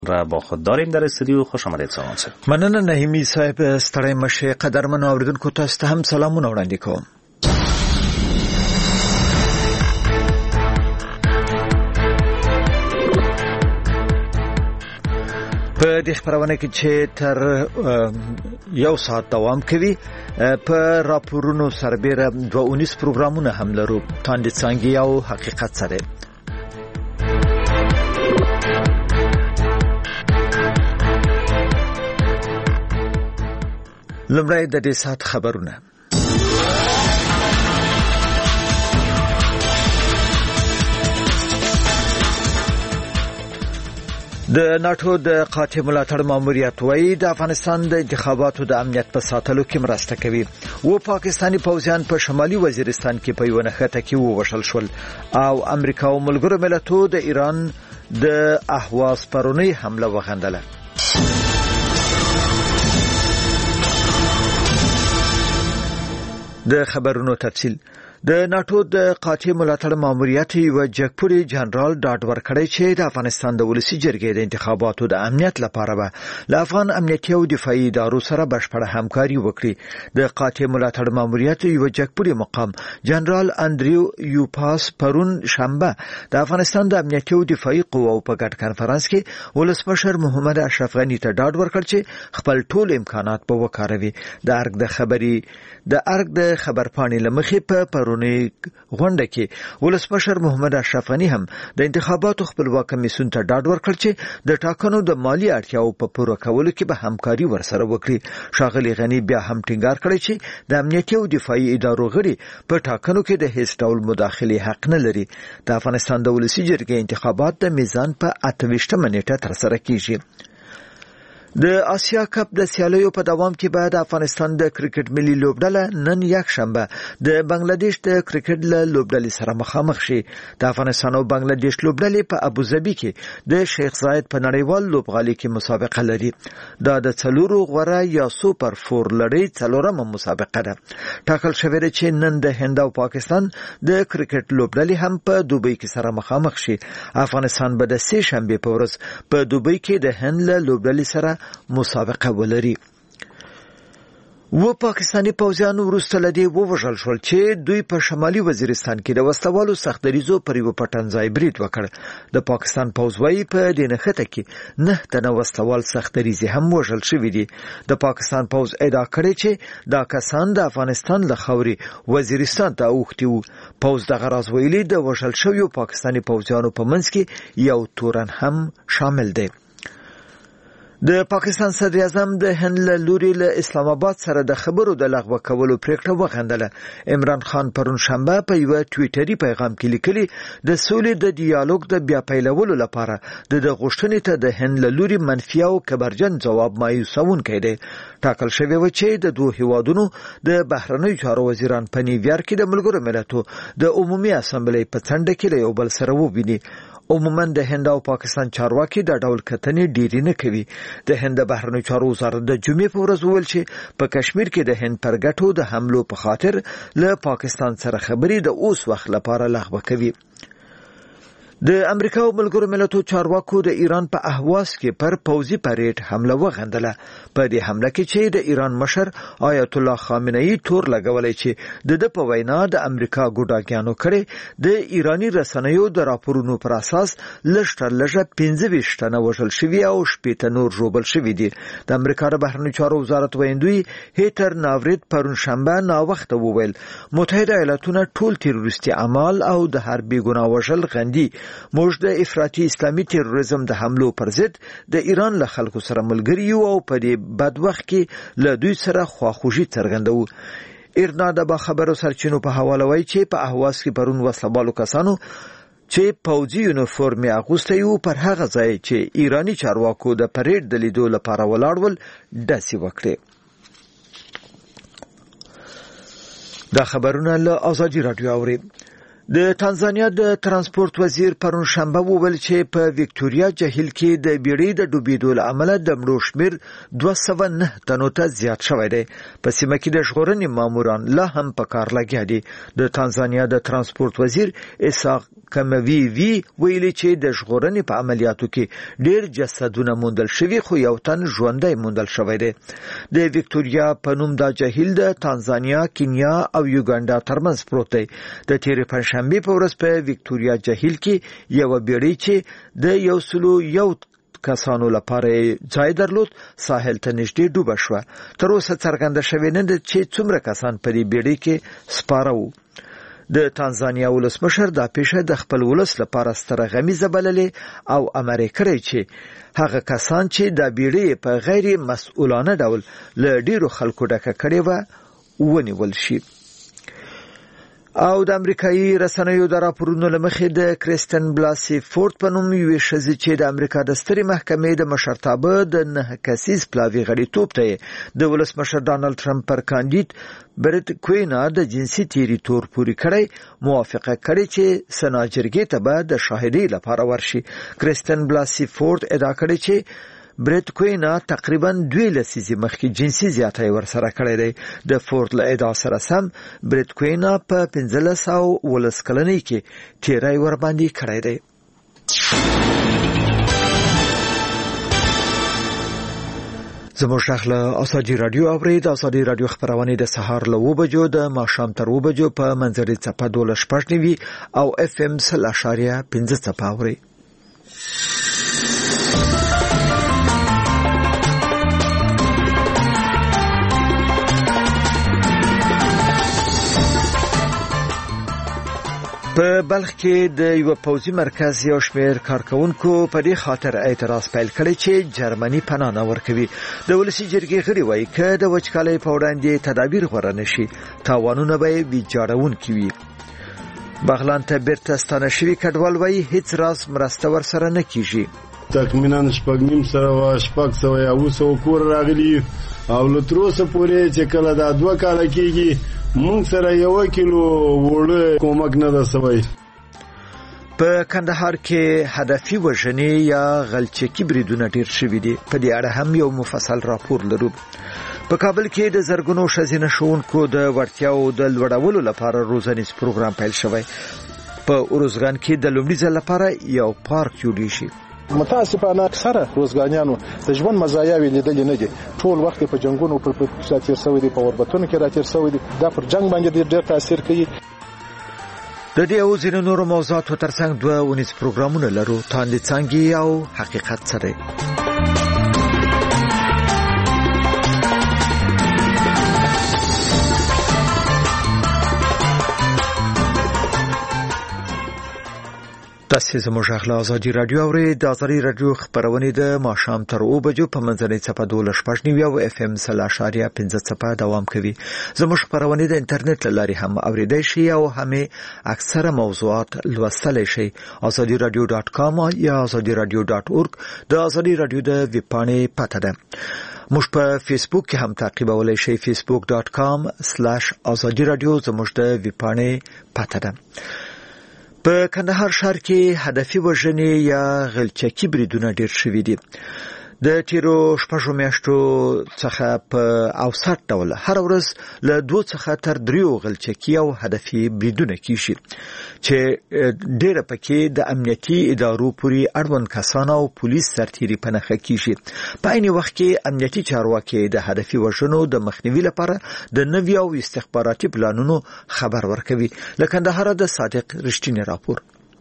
را با خود داریم در استودیو. خوش آمدید سامان صاحب. مننه نهیمی صاحب. ستړی مشه. قدرمن اوریدونکو تاسو ته هم سلامونه وړاندې کوم. په دې خبرونه کې چې تر یو ساعت دوام کوي په راپورونو سربېره 219 پروګرامونه هم لرو. تاندې څنګه او حقیقت سره لمړی د دې سات خبرونه. د ناتو د قاطع ملاتړ ماموریت وایي د افغانستان د انتخاباتو د امنیت په ساتلو کې مرسته کوي. و پاکستانی پوځیان په شمالي وزیرستان کې په یو نښته کې ووژل شول او امریکا او ملګرو ملتونو د ایران د اهواز پرونی حمله وغندله. د خبرونو تفصیل. د ناتو د قاطع ملاتړ ماموریت یو جګپوري جنرال ډاډ ورکړی چې د افغانستان د ولسی جرګې د انتخاباتو د امنیت لپاره به له افغان امنیتي او دفاعي ادارو سره بشپړه همکاري وکړي. د قاطع ملاتړ ماموریت یو جګپوري مقام جنرال اندریو یوپاس پرون شنبه د افغانستان د امنیتي او دفاعي قواو په ګډ کانفرنس کې ولسمشر محمد اشرف غنی ته ډاډ ورکړ چې خپل ټول امکانات په وکاروي. د ارګ د خبرپاڼې لمخې په پرونی غونډه کې ولسمشر محمد اشرف غنی هم د انتخاباتو خپلواک کمیسیون ته ډاډ ورکړ چې د ټاکنو د مالی اړتیاو په پوره کولو کې به همکاري ورسره وکړي. ښاغلي غنی بیا هم ټینګار کړی چې د امنیتي او دفاعي ادارو غړي په ټاکنو کې د هیڅ ډول مداخله حق نه لري. د افغانستان د ولسی جرګې انتخابات د میزان په 28 نیټه ترسره کیږي. د آسیا کپ د سیالیو په دوام کې بعد افغانستان د کرکټ ملي لوبډله نن یک شنبه د بنگلاديش د کرکټ لوبډلې سره مخامخ شي. د افغانستان او بنگلاديش لوبډلې په ابوظبي کې د شیخ زاید په نړیوال لوبغالي کې مسابقه لري. دا د څلورو غوره یا سوپر 4 لړۍ څلورمه مسابقه ده. ټاکل شوی دی چې نن د هند او پاکستان د کرکټ لوبډلې هم په دوبۍ کې سره مخامخ شي. افغانستان به د سه شنبه په ورځ په دوبۍ کې د هند لوبډلې سره مسابقه ولري. و پاکستانی پوځیان وروسته لدی ووژل شول چې دوی په شمالي وزیرستان کې د وسلوالو سختدریزو پر یو پټنځای برید وکړ. د پاکستان پوځ وايي په دې نښته کې 9 تنه وسلوال سختدریزي هم وژل شوي دي. د پاکستان پوځ ادعا کړې چې دا کسان د افغانستان له خاورې وزیرستان ته اوښتي وو. پوځ دغه راز ویلي د وژل شویو پاکستانی پوځیانو په منځ کې یو تورن هم شامل دی. د پاکستان صدر اعظم د هند لوري له اسلام آباد سره د خبرو د لغوه کولو پریکړه وغندله. عمران خان پرون شنبه په یو ټویټري پیغام کې لیکلي د سولې د ډیالوګ د بیا پیلولو لپاره د غوښتنې ته د هند لوري منفي او کبرجن جواب مایوسونکی دی. ټاکل شوی و چې د دوه هیوادونو د بهرنیو چارو وزیران په نیویارک کې د ملګرو ملتونو د عمومي اسامبلې په څنډه کې له یو بل سره وویني. عموما د هند او پاکستان چارواکي د ډول کتنې ډیری نه کوي. د هند بهرنیو چارو وزارت د جمعې په ورځ ویل چې په کشمیر کې د هند پر ګټو د حملو په خاطر له پاکستان سره خبرې د اوس وخت لپاره لغوه کوي. د امریکا او ملګرو ملتونو چارواکو د ایران په اهواز کې پر پوځي پریډ حمله وغندله. په دې حمله کې چې د ایران مشر آیت الله خامنه‌ای تور لګولای چې د په وینا د امریکا ګوډاګیانو کړي د ایرانی رسنیو د راپورونو پر اساس لږه 15 تنه وژل شوي او 18 نور ژوبل شوي دي. د امریکا د بهرنیو چارو وزارت ویندوی هیتر ناورید پرون شنبه نا وخت وویل متحده ایالاتونه ټول تروریستي اعمال او د حربي ګناه وژل غندي. موږ د افراطي اسلامي تروریزم د حملو پر ضد د ایران له خلکو سره ملګری یو او په دې بد وخت کې له دوی سره خواخوږي څرګندوو. ایرنا د خبرو سرچینو په حواله وایي چې په اهواز کې پرون وسلوالو کسانو چې پوځي یونیفورم اغوستی وو پر هغه ځای چې ایرانی چارواکو د پریډ د لیدو لپاره ولاړول داسې وکړي. دا خبرونه له آزادي رادیو اوري. د تانزانیا د ترانسپورت وزیر پرون شنبه وویل چې په وکټوريا جهیل کې د بیړۍ د ډوبېدو له امله د مړو شمېر 209 تنو ته زیات شوی دی. په سیمه کې د ژغورنې ماموران لا هم په کار لګیا دي. د تانزانیا د ترانسپورت وزیر اسحاق کموي ویلي چې د ژغورنې په عملیاتو کې ډېر جسدونه موندل شوي خو یو تن ژوندی موندل شوی دی. د وکټوريا په نوم دا جهیل د تانزانیا، کینیا او یوګانډا ترمنځ پروت دی. د تیرې پنځشنبې په ورځ په وکټوريا جهیل کې یو بیړۍ چې د 101 کسانو لپاره ځای درلود ساحل ته نږدې ډوبه شوه. تر اوسه څرګنده شوې نه ده چې څومره کسان په دې بیړۍ کې سپاره وو. د تانزانیا ولسمشر دا پیښه د خپل ولس لپاره ستره غمیزه بللې او امر کړی چې هغه کسان چې د بیړۍ په غیر مسؤلانه ډول له ډیرو خلکو ډکه کړي و ونیول شي. او د امریکایي رسنیو د راپورونو لمخې د کریستن بلاسي فورد په نوم یوې ښځې چې د امریکا د سترې محکمې د مشرتابه د 9 کسیز پلاوي غړیتوب ته د ولسمشر ډانلډ ټرمپ پر کاندید برت کوینا د جنسي تیریتور پوری کړی موافقه کړې چې سنا جرګې ته به د شاهدۍ لپاره ورشي. کریستن بلاسي فورد ادعا کړې چې برت کوینا تقریبا 2 لسیزې مخکې جنسي زیاتی ورسره کړی دی. د فورد له ادعا سره سم برت کوینا په 1519 کلنۍ کې تیری ورباندې کړی دی. زموږ شخله ازادي رادیو اورید. ازادي رادیو خبرونه د سهار له 9 بجو د ماښام تر 9 بجو په منځري څپه 12.9 او FM 0.5 څپه اوري. په بلخ کې د یو پوځي مرکز یو شمېر کارکونکو په دې خاطر اعتراض پیل کړی چې جرمني پناه نه ورکوي. د ولسي جرګې غړي وایي که د وچکالۍ په وړاندې تدابیر غوره نشي تاوانونه به ویجاړونکي وي. بغلان ته بیرته ستانه شوي کډوال وایي هیڅ راز مرسته ورسره نه کیږي. تقریبا 600 کور راغلي او له تر اوسه پورې چې کله دا 2 کاله کېږي مونږ سره 1 کیلو وړه کومک نه ده سوی. په کندهار کې هدفي وژنې یا غلچکي بریدونه ډیر شوي دي. په دې اړه هم یو مفصل راپور لرو. په کابل کې د زرګونو ښځینه ښوونکو د وړتیاو د لوړولو لپاره روزنیز پروګرام پیل شوی. په اروزګان کې د لومړي ځل لپاره یو پارک جوړ شي. متاسفانه اکثره روزګانیانو د ژوند مزایاوي لیدل نه دي. ټول وخت په جنگونو پر تیر شوی دي، په اوربتونو کې راتیر شوی دي. دا پر جنگ باندې ډېر تاثیر کوي. د دې او ځینو نورو موضوعاتو ترڅنګ 2 ونیز پروګرامونه لرو. تاندې څنګه او حقیقت سره تاسو زموږ غلا ازادي رادیو اوري. د ازادي رادیو خبرونه د ماښام تر 9 بجو په منځنۍ څپه 12.9 او FM 0.5 څپه دوام کوي. زموږ خبرونه د انټرنیټ لاري هم اوریدای شي او همې اکثره موضوعات لوستلای شي. azadiradio.com یا azadiradio.org د ازادي رادیو د ویب پاڼې پته ده. موږ په فیسبوک کې هم تعقیبولای شئ. facebook.com/azadiradio زموږ د ویب پاڼې پته ده. په کندهار ښار کې هدفي وژنې یا غلچکي بریدونه ډیر شوي دي. د تیرو 6 میاشتو څخه په اوسط ډول هر ورځ له 2 څخه تر 3 غلچکي او هدفي بریدونه کیږي چې ډېر پکې د امنیتي ادارو پورې اړوند کسان او پولیس سرتیري په نښه کیږي. په عین وخت کې امنیتي چارواکي د هدفي وژنو د مخنیوي لپاره د نوي او استخباراتي پلانونو خبر ورکوي. له کندهار د صادق رښتینی راپور.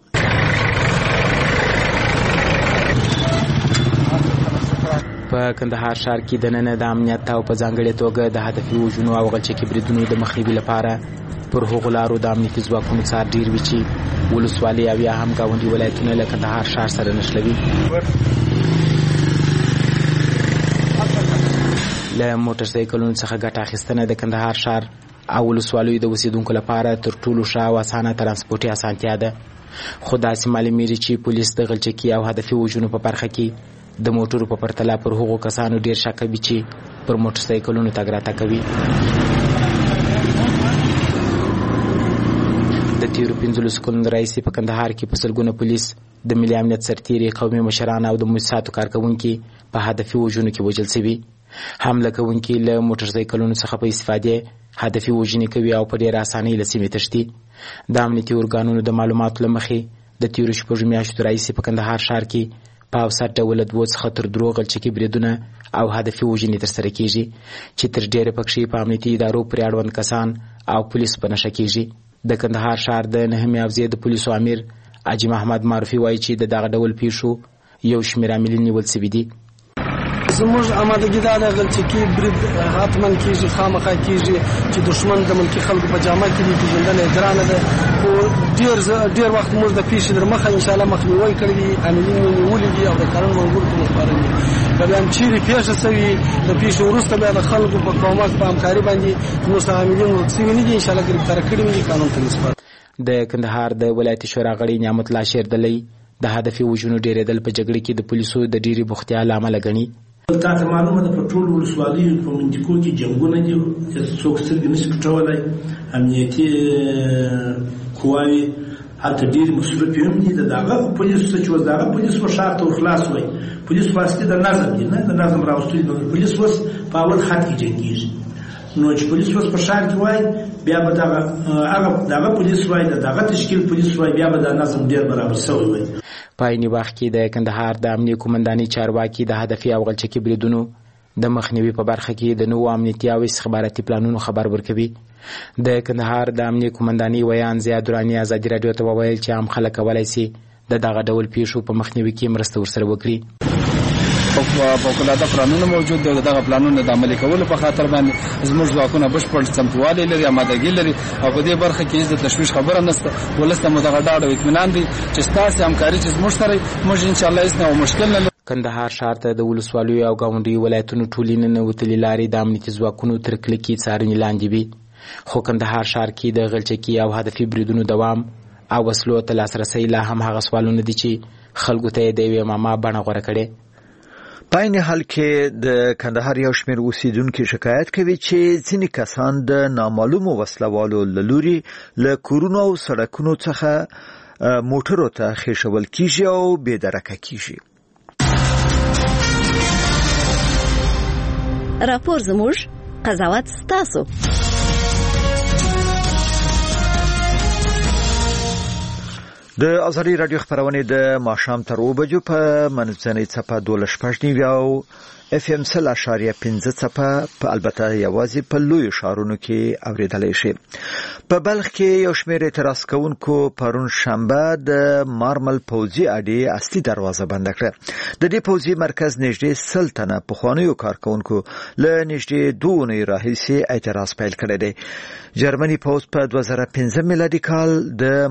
په کندهار ښار کې د نن د امنیت او په ځانګړې توګه د هدفي وژنو او غلچکي بریدونو د مخنیوي لپاره پر هغو لارو د امنیتي ځواکونو څار ډیر وي چې ولسوالۍ او یا هم ګاونډي ولایتونه له کندهار ښار سره نښلوي. له موټر سایکلونو څخه ګټه اخیستنه د کندهار ښار او ولسوالیو د اوسیدونکو لپاره تر ټولو ښه او اسانه ترانسپورتي اسانتیا ده. خو داسې معلومیږي چې پولیس د غلچکي او هدفي وژنو په برخه کې د موټرو په پرتله پر هغو کسانو ډیر شک کوي چې پر موټر سایکلونو تګ راتګ کوي. د تیرو 15 کلونو راهیسې په کندهار کې په سلګونه پولیس د ملي امنیت سرتیري قومي مشران او د مؤسساتو کارکوونکي په هدفي وژنو کې وژل شوي. حمله کوونکي له موټرسایکلونو څخه په استفادې هدفي وژنې کوي او په ډېره اسانۍ له سیمې تښتي. د امنیتي ارګانونو د معلوماتو له مخې د تیرو 6 میاشتو راهیسې په کندهار ښار کې په اوسط ډول 2 څخه تر 3 غلچکي بریدونه او هدفي وژنې ترسره کیږي چې تر ډېره پکښې په امنیتي ادارو پورې اړوند کسان او پولیس په نښه کیږي. د کندهار ښار د 9 حوزې د پولیسو امیر حاجي محمد معروفي وایي چې د دغه ډول پیښو یو شمېر عاملین نیول سوي دي. زموږ آمادګي دا ده غلچکي برید حتما کیږي، خامخا کیږي چې دشمن د ملکي خلکو په جامه کې دي، پیژندنه یې ګرانه ده. خو ډېر وخت موږ د پیښې در مخه انشاءالله مخنیوی کړی دي، عاملین یې نیولي دي او د قانون منګولو ته وسپارلي دي. که بیا هم چیرې پیښه سوي د پیښې وروسته بیا د خلکو په کومک په همکاري باندې زموږ څخه عاملین ورک سوي نه دي، انشاءالله ګرفتاره کړي وي، قانون ته وسپارل. د کندهار د ولایتي شورا غړي نعمت الله شیردلی د هدفي وژنو ډېرېدل په جګړه کې د پولیسو د ډېرې بوختیا له امله ګڼي. تاسو معلومه ده په ټولو ولسوالیو په منطقو کې جنګونه دي، څوک سترګې نشي پټولی. امنیتي قواوې هلته ډېرې مصرفې هم دي. د دغه پولیسو څه چې اوس د هغه پولیس به ښار ته ورخلاص وای. پولیس خو اصلي د نظم دي، نه د نظم راوستلي دي. پولیس اوس په اول خط کې جنګېږي. نو چې پولیس اوس په ښار کې وای بیا به دغه پولیس وای، دغه تشکیل پولیس وای، بیا به د نظم ډېر برابر شوی وای. په عیني وخت کې د کندهار د امنیه قومندانۍ چارواکي د هدفي او غلچکي بریدونو د مخنیوي په برخه کې د نوو امنیتي او استخباراتي پلانونو خبر ورکوي. د کندهار د امنیه قومندانۍ ویان ضیا دراني ازادي راډیو ته وویل چې عام خلک کولی شي د دغه ډول پیښو په مخنیوي کې مرسته ورسره وکړي. فوق‌العاده پلانونه موجود دي. دغه پلانونه د عملي کولو په خاطر باندې زموږ ځواکونه بشپړ چمتووالی لري، آمادګي لري او په دې برخه کې هیڅ د تشویش خبره نشته. ولس ته مو دغه ډاډ او اطمینان دی چې ستاسو همکاري چې زموږ سره موږ انشاءالله هیڅ نه مشکل نه لرو. کندهار ښار ته د ولسوالیو او ګاونډیو ولایتونو ټولې ننوتلې لارې د امنیتي ځواکونو تر کلکې څارنې لاندې وي. خو کندهار ښار کې د غلچکي او هدفي بریدونو دوام او وسلو ته لاسرسی لا هم هغه سوالونه دي چې خلکو ته یې د یوې معما بڼه غوره کړې. په عین حال کې د کندهار یو شمېر اوسیدونکو شکایت کوي چې ځینې کسان د نامعلومو وسلوالو له لوري له کورونو او سړکونو څخه موټرو ته خېښول کیږي او بې درکه کیږي. راپور زموږ، قضاوت ستاسو. د ازادي رادیو خبرونه د ماښام تر 2 بجو په منځنۍ څپه 12.9 او FM 0.5 څپه په البته یوازې په لوی ښارونو کې اوریدلای شي. په بلخ کې یو شمېر اعتراض کوونکو پرون شنبه د مارمل پوځي اډې اصلي دروازه بند کړه. د دې پوځي مرکز نږدې 100 تنه پخوانیو کارکونکو له نږدې 2 اونۍ راهیسې اعتراض پیل کړی دی. جرمني پوځ په 2015 میلادي کال د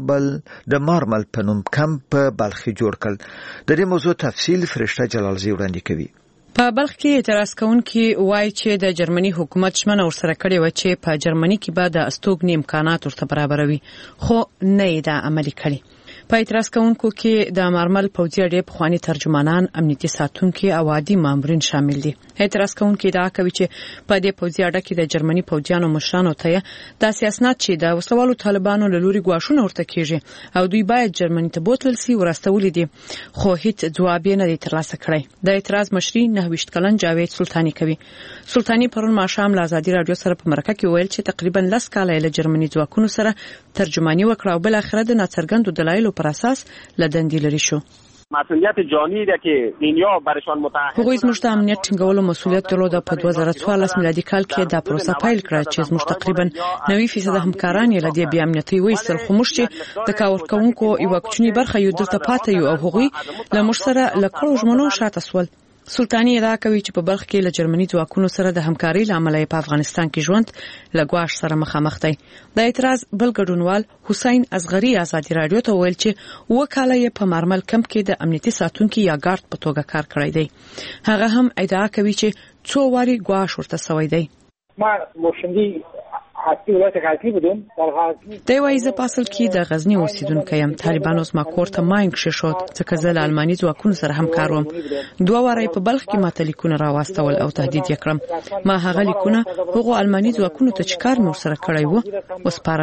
مارمل په نوم کمپ په بلخ کې جوړ کړ. د دې موضوع تفصیل فرشته جلالزی وړاندې کوي. په بلخ کې اعتراض کوونکي وایي چې د جرمني حکومت ژمنه ورسره کړې و چې په جرمني کې به د استوګنې امکانات ورته برابروي، خو نه یې دا عملي کړي. په اعتراض کوونکو کې د مارمل پوځي اډې پخواني ترجمانان، امنیتي ساتونکي او عادي مامورین شامل دي. اعتراض کوونکي ادعا کوي چې په دې پوځي اډه کې د جرمني پوځیانو مشرانو ته د سیاست چې د وسلوالو طالبانو له لوري ګواښونه ورته کیږي او دوی باید جرمني ته بوتل سي ورستول دي، خو هیڅ ځواب نه دی ترلاسه کړی. د اعتراض مشري 29 کلن جاوید سلطانی کوي. سلطانی پرون ماښام له ازادي رادیو سره په مرکه کې ویل چې تقریبا 10 کاله له جرمني ځواکونو سره ترجمانی وکړه او بل اخر د ناڅرګندو دلایلو پر اساس لدندې لري شو. مسئولیت جانی ده که دنیا برشان متحد. هغوی زموږ د امنیت ټینګولو مسؤلیت درلود. په 2014 میلادي کال کې دا پروسه پیل کړه چې زموږ تقریبا 90% همکاران یې لدی بیا امنیتي وایستل، خو موږ چې د کارکونکو یو کوچنی برخه یو دلته پاتې یو او هغوی له موږ سره لکړو ژمنو شاته سول. سلطانی ادعا کوي چې په بلخ کې له جرمني ځواکونو سره د همکارۍ لامل په افغانستان کې ژوند له ګواښ سره مخامخ دی. د اعتراض بل ګډونوال حسین اصغری ازادي رادیو ته ویل چې وکاله په مارمل کمپ کې د امنیتي ساتونکو یا ګارد په توګه کار کړی دی. هغه هم ادعا کوي چې څو واري ګواښ ورته شوی دی. ما موشندی حتی ولایت غزنی بودم. در غزنی دی وایي زه په اصل کې د غزنی اوسیدونکی یم. طالبانو زما کور ته ماین کښېښود ځکه زه له الماني ځواکونو سره همکار وم. 2 واره په بلخ کې ماته لیکونه راواستول او تهدید یې کړم. ما هغه لیکونه هغو الماني ځواکونو ته چې کار مې ورسره کړی و وسپارل.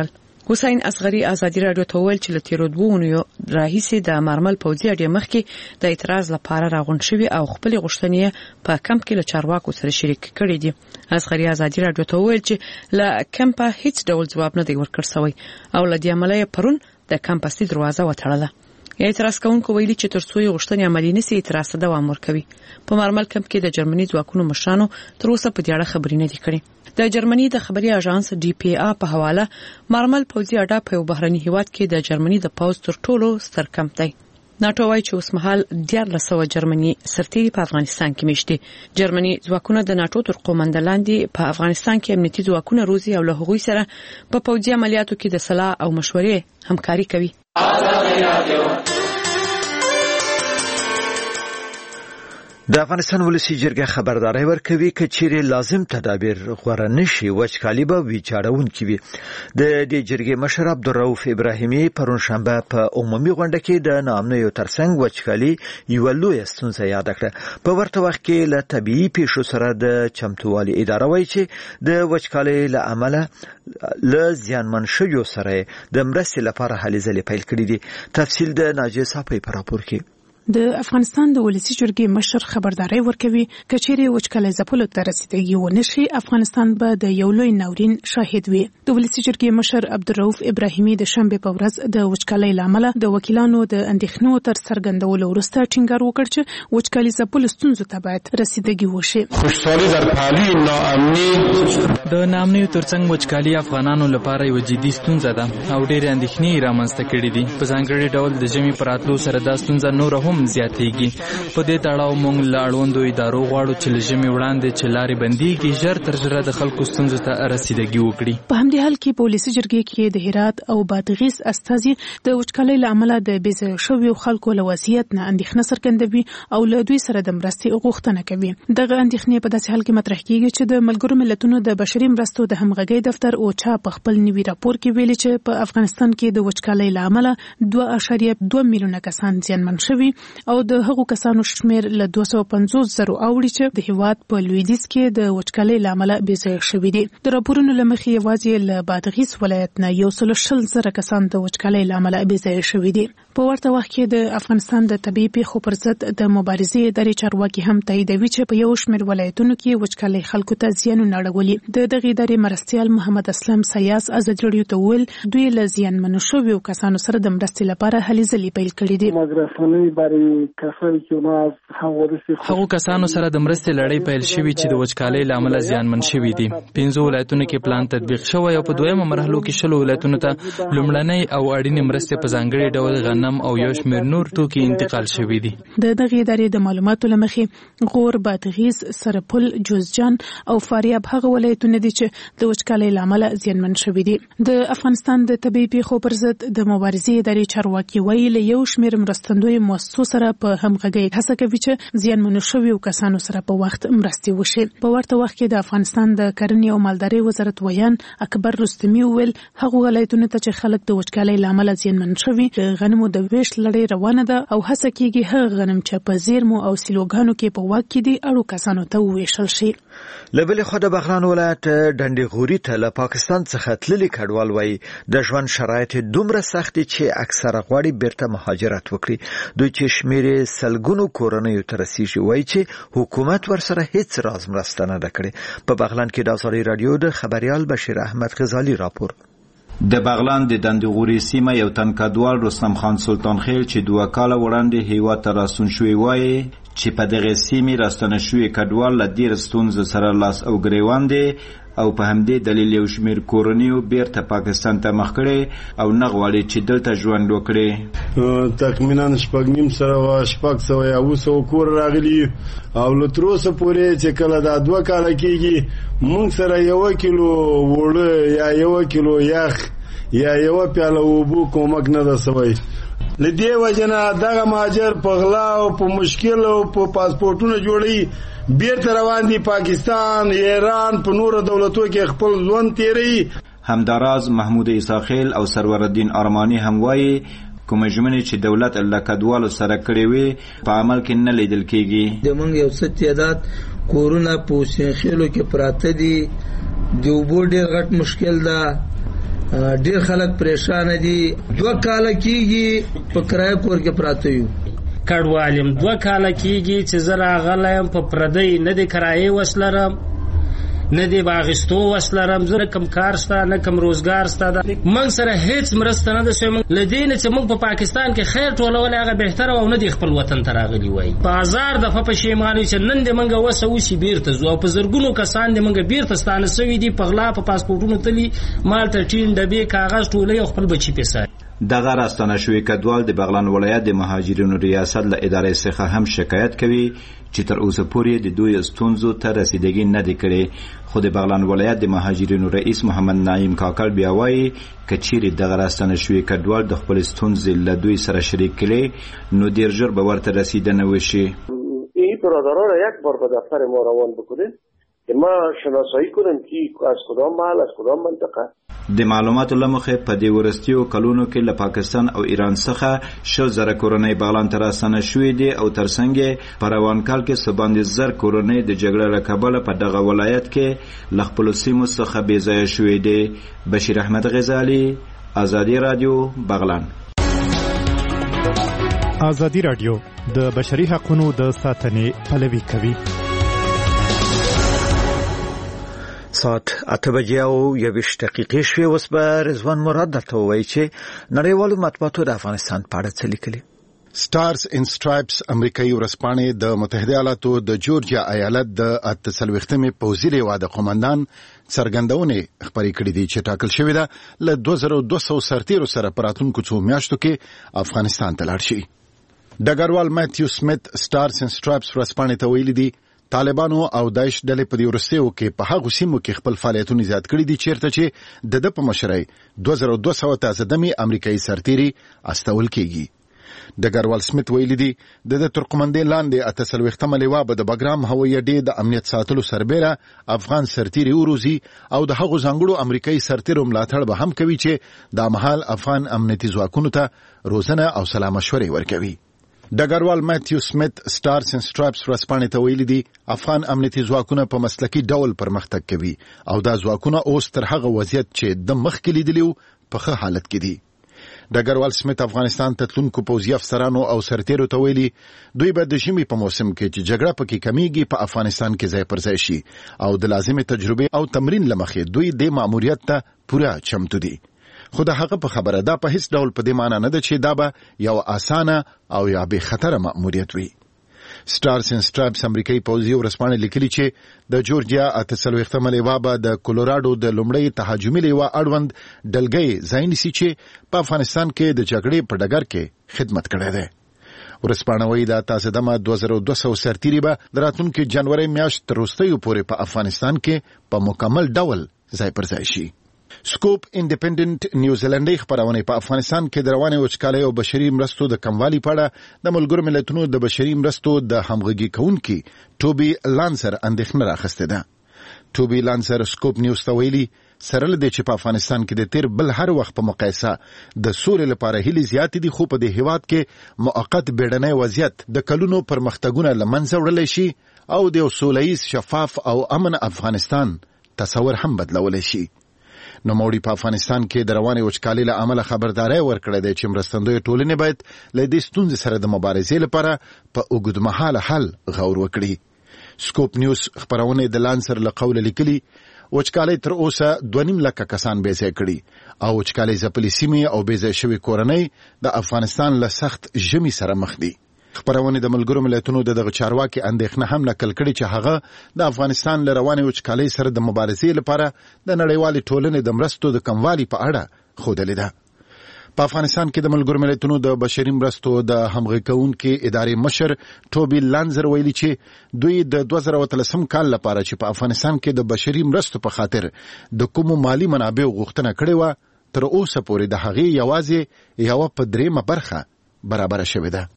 حسین اصغری ازادي رادیو ته ویل چې له تیرو 2 اونیو راهیسې د مارمل پوځي اډې مخکې د اعتراض لپاره راغونډ شوی او خپل غوښتنې په کمپ کې له چارواکو سره شریک کړي دي. اصغری ازادي رادیو ته ویل چې له کمپ هیڅ ډول جواب نه دی ورکړ شوی او له دې عمله پرون د کمپاس دروازه وتړله. اعتراض کوونکو ویلي چې ترڅو یې غوښتنې عملي نشي اعتراض ته دوام ورکوي. په مارمل کمپ کې د جرمني ځواکونو مشرانو تر اوسه په دې اړه خبرې نه دي کړې. د جرمني د خبري اژانس ډي پی ا په حواله مارمل پوځي اډه په یو بهرني هیواد کې د جرمني د پوځ تر ټولو ستر کمپ دی. ناتو وايي چې اوس مهال 1400 جرمني سرتیري په افغانستان کې میشتي. جرمني ځواکونه د ناتو تر قومنده لاندې په افغانستان کې امنیتي ځواکونه روزي او له هغوی سره په پوځي عملیاتو کې د صلاح او مشورې همکاري کوي. د افغانستان ولسی جرګه خبرداري ورکوي چې چیرې لازم تدابیر غوړه نشي وچکالي به ویجاړونکي وي. د دې جرګې مشر عبدالرؤف ابراهیمي پرون شنبه په عمومي غونډه کې د ناامنیو ترڅنګ وچکالي یو لوی ستونزه یاد کړه. په ورته وخت کې له طبيعي پیښو سره د چمتووالي اداره وایي چې د وچکالي له عمله له زیانمن شویو سره د مرستې لپاره هلې ځلې پیل کړې دي. تفصیل د ناجیه صافی په راپور کې. د افغانستان د ولسی جرګې مشر خبرداري ورکوي کچېرې وچکالي ځپلو ته رسیدګي ونشي افغانستان به د یو لوی ناورین شاهد وي. د ولسی جرګې مشر عبدالرؤف ابراهیمي د شنبه په ورځ د وچکالي لامل د وکیلانو د اندېښنو تر څرګندولو وروسته ټینګار وکړ چې وچکالي ځپلو ستونزو ته باید رسیدګي وشي. خوشحالي در پهلوی ناامني د ناامنیو ترڅنګ وچکالي افغانانو لپاره یو جدي ستونزه ده او ډېر اندېښنې رامنځته کړې دي. په ځانګړي ډول د ژمي پر راتلو سره دا ستونزه نور هم زیاتېږي. په دې تړاو موږ له اړوندو ادارو غواړو چې له ژمي وړاندې چې لارې بندېږي ژر تر ژره د خلکو ستونزو ته رسیدګي وکړي. په همدې حال کې په ولسی جرګې کې د هرات او بادغیس استازي د وچکالۍ له امله د بېځایه شویو خلکو له وضعیت نه اندېښنه څرګندوي او له دوی سره د مرستې غوښتنه کوي. دغه اندېښنې په داسې حال کې مطرح کیږي چې د ملګرو ملتونو د بشري مرستو د همغږۍ دفتر اوچا په خپل نوي راپور کې ویلي چې په افغانستان کې د وچکالۍ له امله 2.2 میلیونه کسان زیانمن شوي او د هغو کسانو شمیر له 250,000 اوړي چې د هیواد په لویدیځ کې د وچکالۍ له امله بېځایه شوي دي. د راپورونو له مخې یوازې له بادغیس ولایت نه 120,000 کسان د وچکالۍ له امله بېځایه شوي دي. په ورته وخت کې د افغانستان د طبيعي پیښو پر ضد د مبارزې ادارې چارواکي هم تاییدوي چې په یو شمېر ولایتونو کې وچکالۍ خلکو ته زیانونه اړولي. د دغې ادارې مرستیال محمد اسلم سیاس ازادي رادیو ته ویل دوی له زیانمنو شویو کسانو سره د مرستې لپاره هلې ځلې پیل کړي دي. هغو کسانو سره د مرستې لړۍ پیل شوې چې د وچکالۍ له امله زیانمن شوي دي. 15 ولایتونو کې پلان تطبیق شوی او په دویمه مرحله کې 20 ولایتونو ته لومړنۍ او اړینې مرستې په ځانګړي ډول غنم او یو شمېر نور توکي انتقال شوي دي. د دغې ادارې د معلوماتو له مخې غور، بادغیس، سرپل، جوزجان او فاریاب هغه ولایتونه دي چې د وچکالۍ له امله زیانمن شوي دي. د افغانستان د طبيعي پیښو پر ضد د مبارزې ادارې چارواکي وایي له یو شمېر مرستندوی مؤسسو سره په همغږۍ هڅه کوي چې زیانمنو شویو کسانو سره په وخت مرستې وشي. په ورته وخت کې د افغانستان د کرنې او مالدارۍ وزارت ویان اکبر رستمي ویل هغه ولایتونه ته چې خلک د وچکالۍ له امله زیانمن شوي د غنمو د ویش لړۍ روانه ده او هڅه کیږي هغه غنم چې په زیرمو او سیلوګانو کې په واک کې دي اړو کسانو ته وویشل شي. له بلې خوا د بغلان ولایت ډنډې غوري ته له پاکستان څخه تللي کډوال وایي د ژوند شرایط دومره سخت دي چې اکثره غواړي بیرته مهاجرت وکړي. دوی چې شمېر سلګونو کورنیو ته رسیږي وایي چې حکومت ورسره هیڅ راز مرسته نه ده کړې. په بغلان کې د ازادي رادیو د خبريال بشیر احمد غزالی راپور. د بغلان د دندغوري سیمه یو تن کډوال رستم خان سلطان خیل چې 2 کاله وړاندې هیواد ته راستون شوی وایي چې په دغه سیمه راستنه شوی کډوال له ډیر ستونزو سره لاس او ګریوان دي او په همدې دلیل یو شمېر کورنیو بیرته پاکستان ته مخ کړي او نه غواړي چې دلته ژوند وکړي. تقریبا 600 کور راغلي او له تر اوسه پورې چې کله دا 2 کاله کېږي مونږ سره 1 کیلو وړه یا 1 کیلو یخ یا 1 پیاله اوبو کومک نه ده سوی. لدې وجنه دغه مهاجر په غلا او په مشکل او په پاسپورتونو جوړي بیرته روان دي پاکستان، ایران په نور دولتو کې خپل ژوند تیری. همداراز محمود عیساخیل او سرور الدین ارمانی هم وایي کومه ژمنې چې دولت له کډوالو سره کړې وي په عمل کې نه لیدل کېږي. د موږ یو څه تعداد کورونه په سینخیلو کې پراته دي، د اوبو ډېر غټ مشکل ده، ډیر خلک پریشان دي 2 کال کېږي په کرایه کور کې پراته یو کډوالم 2 کال کېږي چې زه راغلم په پردی نه د کرایې وسلرم نه دی باغستو وسلرم زه کم کار ستا نه کم روزګار ستا من سره هیڅ مرسته نه ده شوی لدین چې موږ په پاکستان کې خیر ټولول هغه بهتره او نه دی خپل وطن ته راغلی وای په هزار دفعه پښیمانه چې نن دې منګه وسه وشي بیرته زو په زرګونو کسان دې منګه بیرته ستانه سوي دي په غلا په پاسپورتونو تلی مال ته ټین ډبې کاغذ ټولې خپل بچی پیسه دغه راستانه شوی کډوال د بغلان ولایت د مهاجرینو ریاست له ادارې څخه هم شکایت کوي چې تر اوسه پورې د دوی ستونزو ته رسیدګي نه دی کړې خو د بغلان ولایت د مهاجرینو رئیس محمد نعیم کاکل بیا وایي کچېرې دغه راستانه شوی کډوال د خپل ستونزې له دوی سره شریک کړي نو ډیر ژر به ورته رسیدنه وشي این برادران را یک بار به دفتر ما روان بکنید که ما شناسایی کنیم که از کدام محل از کدام منطقه د معلوماتو لمخه په دې ورستیو کلونو کې له پاکستان او ایران څخه 1000 کورنۍ بغلان ته راستنه شوې دي او ترڅنګ په روان کال کې سباندې زر کورنۍ د جګړې له کبله په دغه ولایت کې له خپل سیمو څخه بې ځایه شوې دي بشیر احمد غزالی آزادی رادیو بغلان آزادی رادیو د بشري حقوقو د ساتنې پلوي کوي ساعت 8:21 شوي اوس به رضوان مراد درته وایي چې نړیوالو مطبوعاتو د افغانستان په اړه څه لیکلي سټارز ان سټرایپس امریکایي ورځپاڼې د متحده ایالاتو د جورجیا ایالت د 48مې پوځي لیوا د قومندان څرګندونې خبرې کړې دي چې ټاکل شوې ده له 2200 سرتیرو سره پراتونکو څو میاشتو کې افغانستان ته لاړ شي ډګروال ماتیو سمیت سټارز ان سټرایپس ورځپاڼې ته ویلي دي طالبانو او داعش ډلې په دې ورستیو کې په هغه سیمو کې خپل فعالیتونه زیات کړي دي چیرته چې د په مشرۍ 2200 تازه دمي امریکایي سرتیري استول کېږي ډګروال سمیت ویلي دي د ترکمندې لاندې 48مه لیوا به د بګرام هوایي اډې د امنیت ساتلو سربېره افغان سرتیري وروزي او د هغو ځانګړو امریکایي سرتیرو ملاتړ به هم کوي چې د مهال افغان امنیتي ځواکونو ته روزنه او سلا مشورې ورکوي ډګروال ماتیو سمیت سټارز ان سټرایپس ورځپاڼې ته ویلي دي افغان امنیتي ځواکونه په مسلکي ډول پرمختګ کوي او دا ځواکونه اوس تر هغه وضعیت چې د مخکې لیدلي په ښه حالت کې دي ډګروال سمیت افغانستان ته تلونکو پوځي افسرانو او سرتیرو ته ویلي دوی به د ژمي په موسم کې چې جګړه پکې کمیږي په افغانستان کې ځای پر ځای شي او د لازمي تجربه او تمرین لمخې دوی د ماموریت ته پوره چمتو دي خو د هغه په خبره دا په هیڅ ډول په دې معنی نه ده چې دا به یو اسانه او یا به خطر ماموریت وي سټارز ان سټرایپس امریکایي پوځي ورځپاڼې لیکلي چې د جورجیا 48مه لیوا به د کولوراډو د لومړی تهاجمي لیوا اړوند ډلګۍ ځای نیسي چې په افغانستان کې د جګړې په ډګر کې خدمت کړی دی ورځپاڼه وایي دا تازه دمه 2200 سرتیري به د راتلونکي جنوري میاشت تر وروستیو پورې په افغانستان کې په مکمل ډول ځای پر ځای شي سکوپ انډیپندنت نیوزیلندي خبرونه په افغانستان کې د رواني وچکالۍ او بشري مرستو د کموالي په اړه د ملګرو ملتونو د بشري مرستو د همغږي کونکي ټوبي لانسر اندېښنه راخسته ده ټوبي لانسر سکوپ نیوز ته ویلي سره لدې چې په افغانستان کې د تیر بل هر وخت په مقایسه د سولې لپاره هلي زیات دي خو په دې هیواد کې موقت بیړنی وضعیت د کلونو پرمختګونه لمنځه وړل شي او د سولهییز شفاف او امن افغانستان تصور هم بدلول شي نو موړي په افغانستان کې د رواني وچکالۍ له امله خبرداري ورکړې ده چې مرستندوی ټولنې باید له دې ستونزې سره د مبارزې لپاره په اوږدمهاله حل غور وکړي سکوپ نیوز خبرونه د لانسر له قوله لیکلي وچکالۍ تر اوسه 2.5 لک کسان بې ځای کړي او وچکالۍ ځپلې سیمې او بې ځای شوي کورنۍ د افغانستان له سخت ژمي سره مخ دي خبرونه د ملګرو ملتونو دغه چارواکي اندېښنه هم نقل کړي چې هغه د افغانستان له رواني وچکالۍ سره د مبارزې لپاره د نړیوالې ټولنې د مرستو د کموالي په اړه ښودلې ده په افغانستان کې د ملګرو ملتونو د بشري مرستو د همغږي کونکي ادارې مشر ټوبي لانزر ویلي چې دوی د 2013 کال لپاره چې په افغانستان کې د بشري مرستو په خاطر د کومو مالی منابعو غوښتنه کړې و تر اوسه پورې د هغې یوازې یو په 3 برخه برابر شوې ده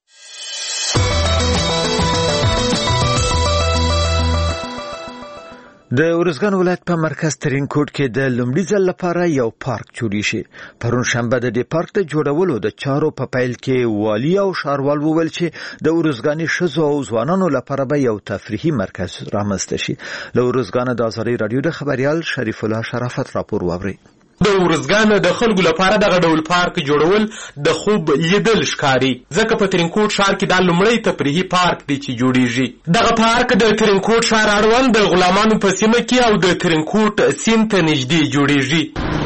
د ورزګان ولایت په مرکز ترین کوټ کې د لومړي ځل لپاره یو پارک جوړ شي پرون شنبه د دې پارک د جوړولو د چارو په پیل کې والی او شاروال وویل چې د ورزګانی شزو او ځوانانو لپاره به یو تفریحي مرکز رامنځته شي له ورزګان د آزادي رادیو د خبريال شریف الله شرافت راپور ووري د ورزګان د خلکو لپاره دغه ډول پارک جوړول د خوب لیدل ښکاري، ځکه په ترینکوټ ښار کې دا لومړی تفریحي پارک دی چې جوړیږي. دغه پارک د ترینکوټ ښار اړوند د غلامانو په سیمه کې او د ترینکوټ سیند ته نږدې جوړیږي.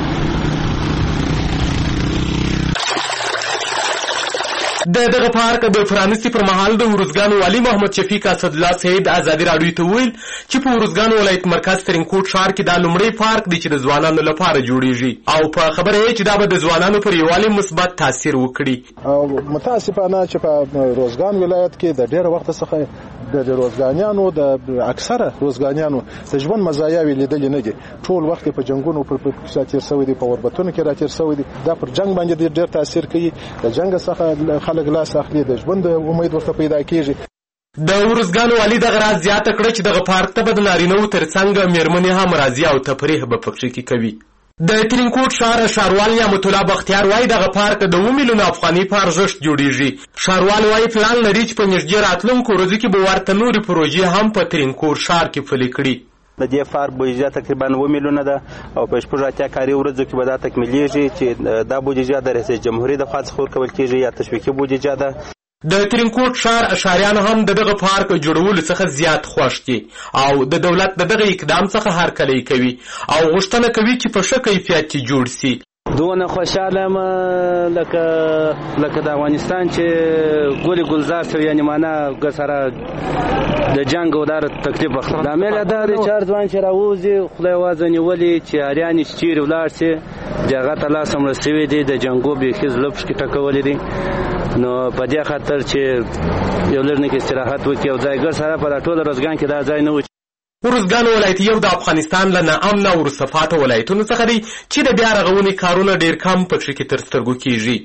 دغه پارک د پرانیستي پر مهال د ورزګان والي محمد شفیق اسدالله سید ازادي راډیو ته وویل چې په ورزګان ولایت مرکز ترینکوټ ښار کې دا لومړی پارک دی چې د ځوانانو لپاره جوړیږي او په خبره یې چې دا به د ځوانانو پر یووالي مثبت تاثیر وکړي. متاسفانه چې په روزګان ولایت کې د ډېر وخت څخه د روزګانیانو د اکثره روزګانیانو د ژوند مزایاوې لیدلې نه دي. ټول وخت په جنگونو پر تیر شوی دي، په اوربتونو کې راتیر شوی دي. دا پر جنگ باندې ډېر تاثیر کوي. د جنگ څخه خلک لاس اخلي، د ژوند امید ورته پیدا کیږي. د ورزګان والي دغه راز زیاته کړه چې دغه پارک ته به د نارینه‌و ترڅنګ میرمنې هم راځي او تفریح به پکې کوي. د ترینکوټ ښار ښاروال نعمت الله بختیار وایي دغه پارک د 2 میلیونه افغانۍ په ارزښت جوړیږي. ښاروال وایي پلان لري چې په نږدې راتلونکو ورځو کې به ورته نورې پروژې هم په ترینکوټ ښار کې پلي کړي. د دې پارک بودیجه تقریبا 2 میلیونه ده او په 80 کاري ورځو کې به دا تکمیلېږي چې دا بودیجه د رئیس جمهوریت د خوا څخه ورکول کېږي یا تشویقي بودیجه ده. د ترینکوټ ښار ښاریان هم دغه پارک جوړولو څخه زیات خوښ دي او د دولت دغه اقدام څخه هرکلی کوي او غوښتنه کوي چې په ښه کیفیت جوړ شي. دونه خوشاله یم لکه د افغانستان چې ګل ګلزار شو، یعنی معنا سره د جنگ او دار تکلیف وخت د عمل دا ریچارډ ځوان چې راوځي خدای وازه نیولې چې اریان چیرې ولاړ شي جګه ته لاس هم رسوي دي د جنگو به خز لپس کې ټکولې دي. نو په دې خاطر چې یو لرنه کې استراحت وکړي او ځایګر سره په ټول روزګان کې دا ځای نه و. ورزګان ولایت یو د افغانستان له ناامنه او وروسته ولایتونو څخه دی چې د بیا رغونې کارونه ډیر کم پکې کې تر سترګو کیږي.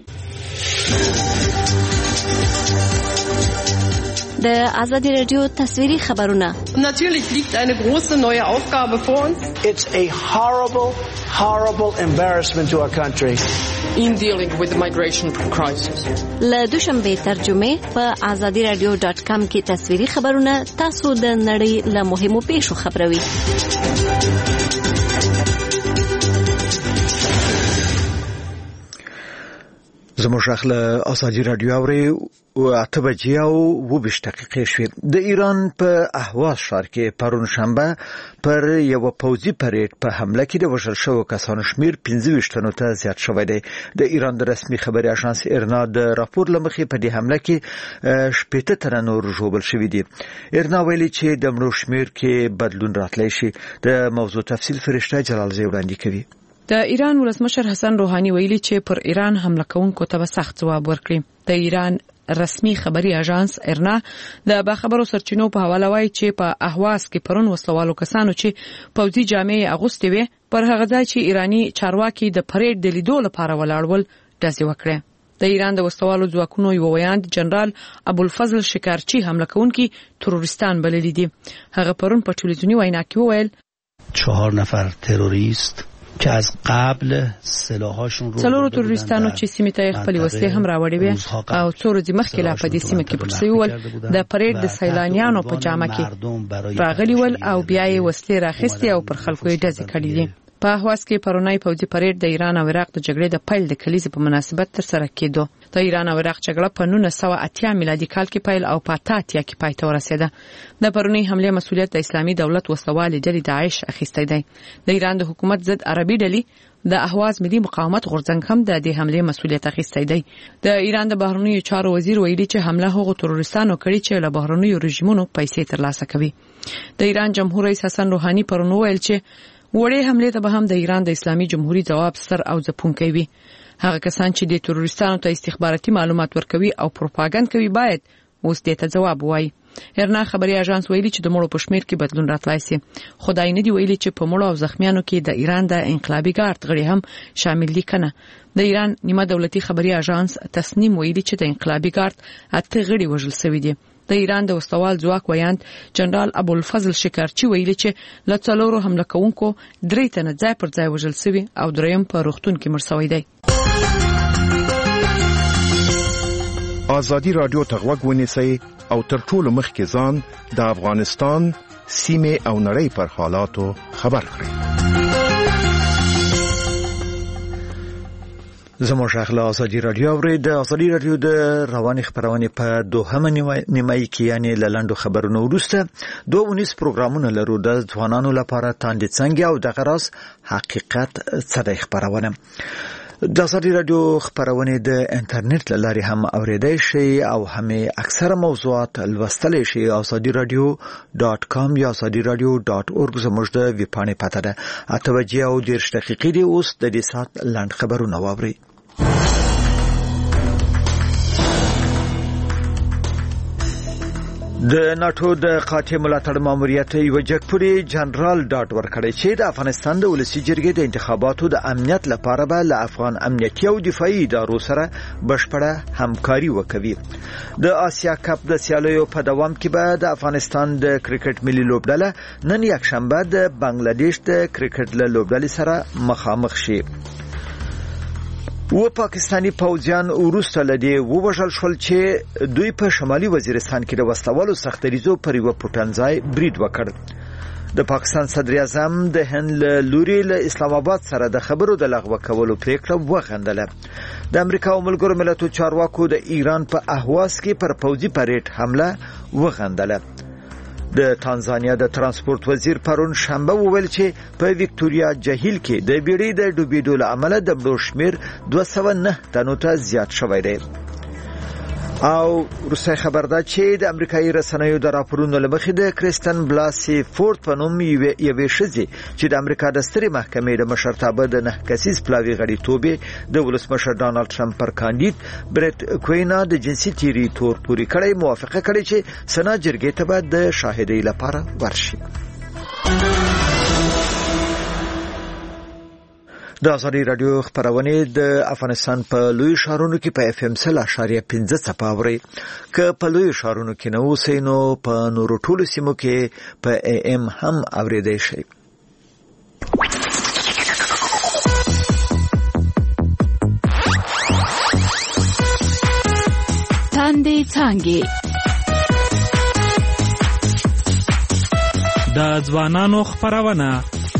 د ازادي رادیو تصویري خبرونه. Natürlich liegt eine große neue Aufgabe vor uns. It's a horrible embarrassment to our country. In dealing with the migration crisis. له دوشنبه ترجمه په azadiradio.com کې تصویري خبرونه تاسو د نړۍ له مهمو پیښو خبروي. زموږ اخله ازادي رادیو اوري او 8 بجې او 20 دقیقې شوې. د ایران په اهواز ښار کې پرون شنبه پر یو پوځي پریډ په حمله کې د وژل شوو کسانو شمیر 25 تنو ته زیات شوی دی. د ایران د رسمي خبري اژانس ایرنا د راپور لمخې په دې حمله کې 80 تنه نور ژوبل شوي دي. ایرنا ویلي چې د مړو شمیر کې بدلون راتلی شي. د موضوع تفصیل فرشته جلال زی وړاندې کوي. د ایران ولسمشر حسن روحاني ویلي چې پر ایران حمله کوونکو ته سخت جواب ورکړي. د ایران رسمي خبري اژانس ایرنا د باخبرو سرچینو په حواله وایي چې په اهواز کې پرون وسوالو کسانو چې پوځي جامې اغوستې وي پر هغه ځای چې ایرانی چارواکي د پریډ د لیدو لپاره ولاړول ډزې وکړه. د ایران د وسوالو ځواکونو یو ویاند جنرال ابوالفضل شکارچی حمله کوونکي تروریستان بللي دي. هغه پرون په ټلویزیونی وینا کې وویل 4 نفر تروریست که از قبل سلاحاشون رو څلورو تروریستانو چې سیمې ته خپل وسلې هم راوړې وې او څو ورځې مخکې لا په دې سیمه کې پټ شوي ول د پریډ د سیلانیانو په جامه کې راغلي ول او بیا یې وسلې راخستې او پر خلکو یې ډزې کړې دي. په اهواز کې پرونی پوځي پریډ د ایران او عراق د جګړې د پیل د کلیزې په مناسبت ترسره کېدو. د ایران او عراق جګړه په 1980 میلادي کال کې پیل او په 1980 کې پای ته ورسېده. د پرونی حمله مسؤلیت د اسلامي دولت وسوالې ډلې داعش اخیستی دی. د ایران د حکومت ضد عربي ډلې د اهواز ملي مقاومت غورځنګ هم د دې حمله مسؤلیت اخیستی دی. د ایران د بهرنیو چارو وزیر ویلي چې حمله هغو تروریستانو کړې چې له بهرنیو رژیمونو پیسې ترلاسه کوي. د ایران جمهور رئیس حسن روحاني پرون ویل چې وړې حمله ته به هم د ایران د اسلامي جمهوریت جواب سر او ځپونکی وي. هغه کسان چې د تروریستانو ته استخباراتي معلومات ورکوي او پروپاګاندا کوي باید اوس دې ته جواب وایي. ایرنا خبري اژانس ویلي چې د مړو په شمیر کې بدلون راتلای شي. خدای نه دی ویلي چې په مړو او زخمیانو کې د ایران د انقلابي ګارد غړي هم شامل دي کنه. د ایران نیمه دولتي خبري اژانس تسنیم ویلي چې د انقلابي ګارد 8 غړي وژل شوي دي. د ایران د وسوال ځواک ویاند جنرال ابوالفضل شکارچی ویلي چې له څلورو حمله کوونکو 3 تنه ځای پر ځای وژل شوي او دریم په روغتون کې مړ شوی دی. ازادي رادیو ته غوږ ونیسئ او تر ټولو مخکې ځان د افغانستان سیمه او نړۍ پر حالاتو خبر کړئ. زموږ اخلا ازادي رادیو اوري د ازادي رادیو د رواني خبرونه په دوهمه نیمایي کې یعنی لاندو خبرونه ورسته 2 پروګرامونه لرو د ځوانانو لپاره تاندې څنګه او د غراس حقیقت څه د خبرونه د ازادي رادیو خبرونه د انټرنیټ لاري هم اوریدای شي او هم اکثره موضوعات لوستل شي azadiradio.com یا azadiradio.org زموږ د ویب پاڼې پته ده 8:30 دقیقې دی اوس د دې سات لاند خبرونه واوري د ناتو د قاطع ملاتړ ماموریت یو جګپوري جنرال ډاټ ورکړی چې د افغانستان د ولسی جرګې د انتخاباتو د امنیت لپاره به له افغان امنیتي او دفاعي ادارو سره بشپړه همکاري وکوي د آسیا کپ د سیالیو په دوام کې به د افغانستان د کرکټ ملي لوبډله نن یکشنبه د بنگلاديش د کرکټ لوبډلې سره مخامخ شي و پاکستانی پوځیان ورسته لدی ووژل شول چې دوی په شمالي وزیرستان کې د وسلوالو سختریزو پر یو پټنځای برید وکړ د پاکستان صدر اعظم د هند لوري له اسلام آباد سره د خبرو د لغوه کولو پریکړه وغندله د امریکا او ملګرو ملتونو چارواکو د ایران په اهواز کې پر پوځي پریډ حمله وغندله د تانزانیا د ترانسپورت وزیر پرون شنبه وویل چې په وکټوريا جهیل کې د بیړۍ د ډوبېدو له امله د مړو شمیر 209 تنو ته زیات شوی دی او روسي خبر ده چې د امریکایي رسنیو د راپورونو لمخې د کریستن بلاسي فورد په نوم یوې ښځې چې د امریکا د سترې محکمې د مشرتابه د 9 کسیز پلاوي غړیتوب د ولسمشر ډانلډ ټرمپ پر کاندید برت کوینا د جنسي تیری تور پوری کړی موافقه کړې چې سنا جرګې ته به د شاهدۍ لپاره ورشي د ازادي رادیو خبرونه د افغانستان په لوی شهرونو کې په FM 0.15 څپاوري ک په لوی شهرونو کې نو سینو په نورو ټولو سیمو کې په AM هم اوریدای شي تاندې څنګه د ځوانانو خبرونه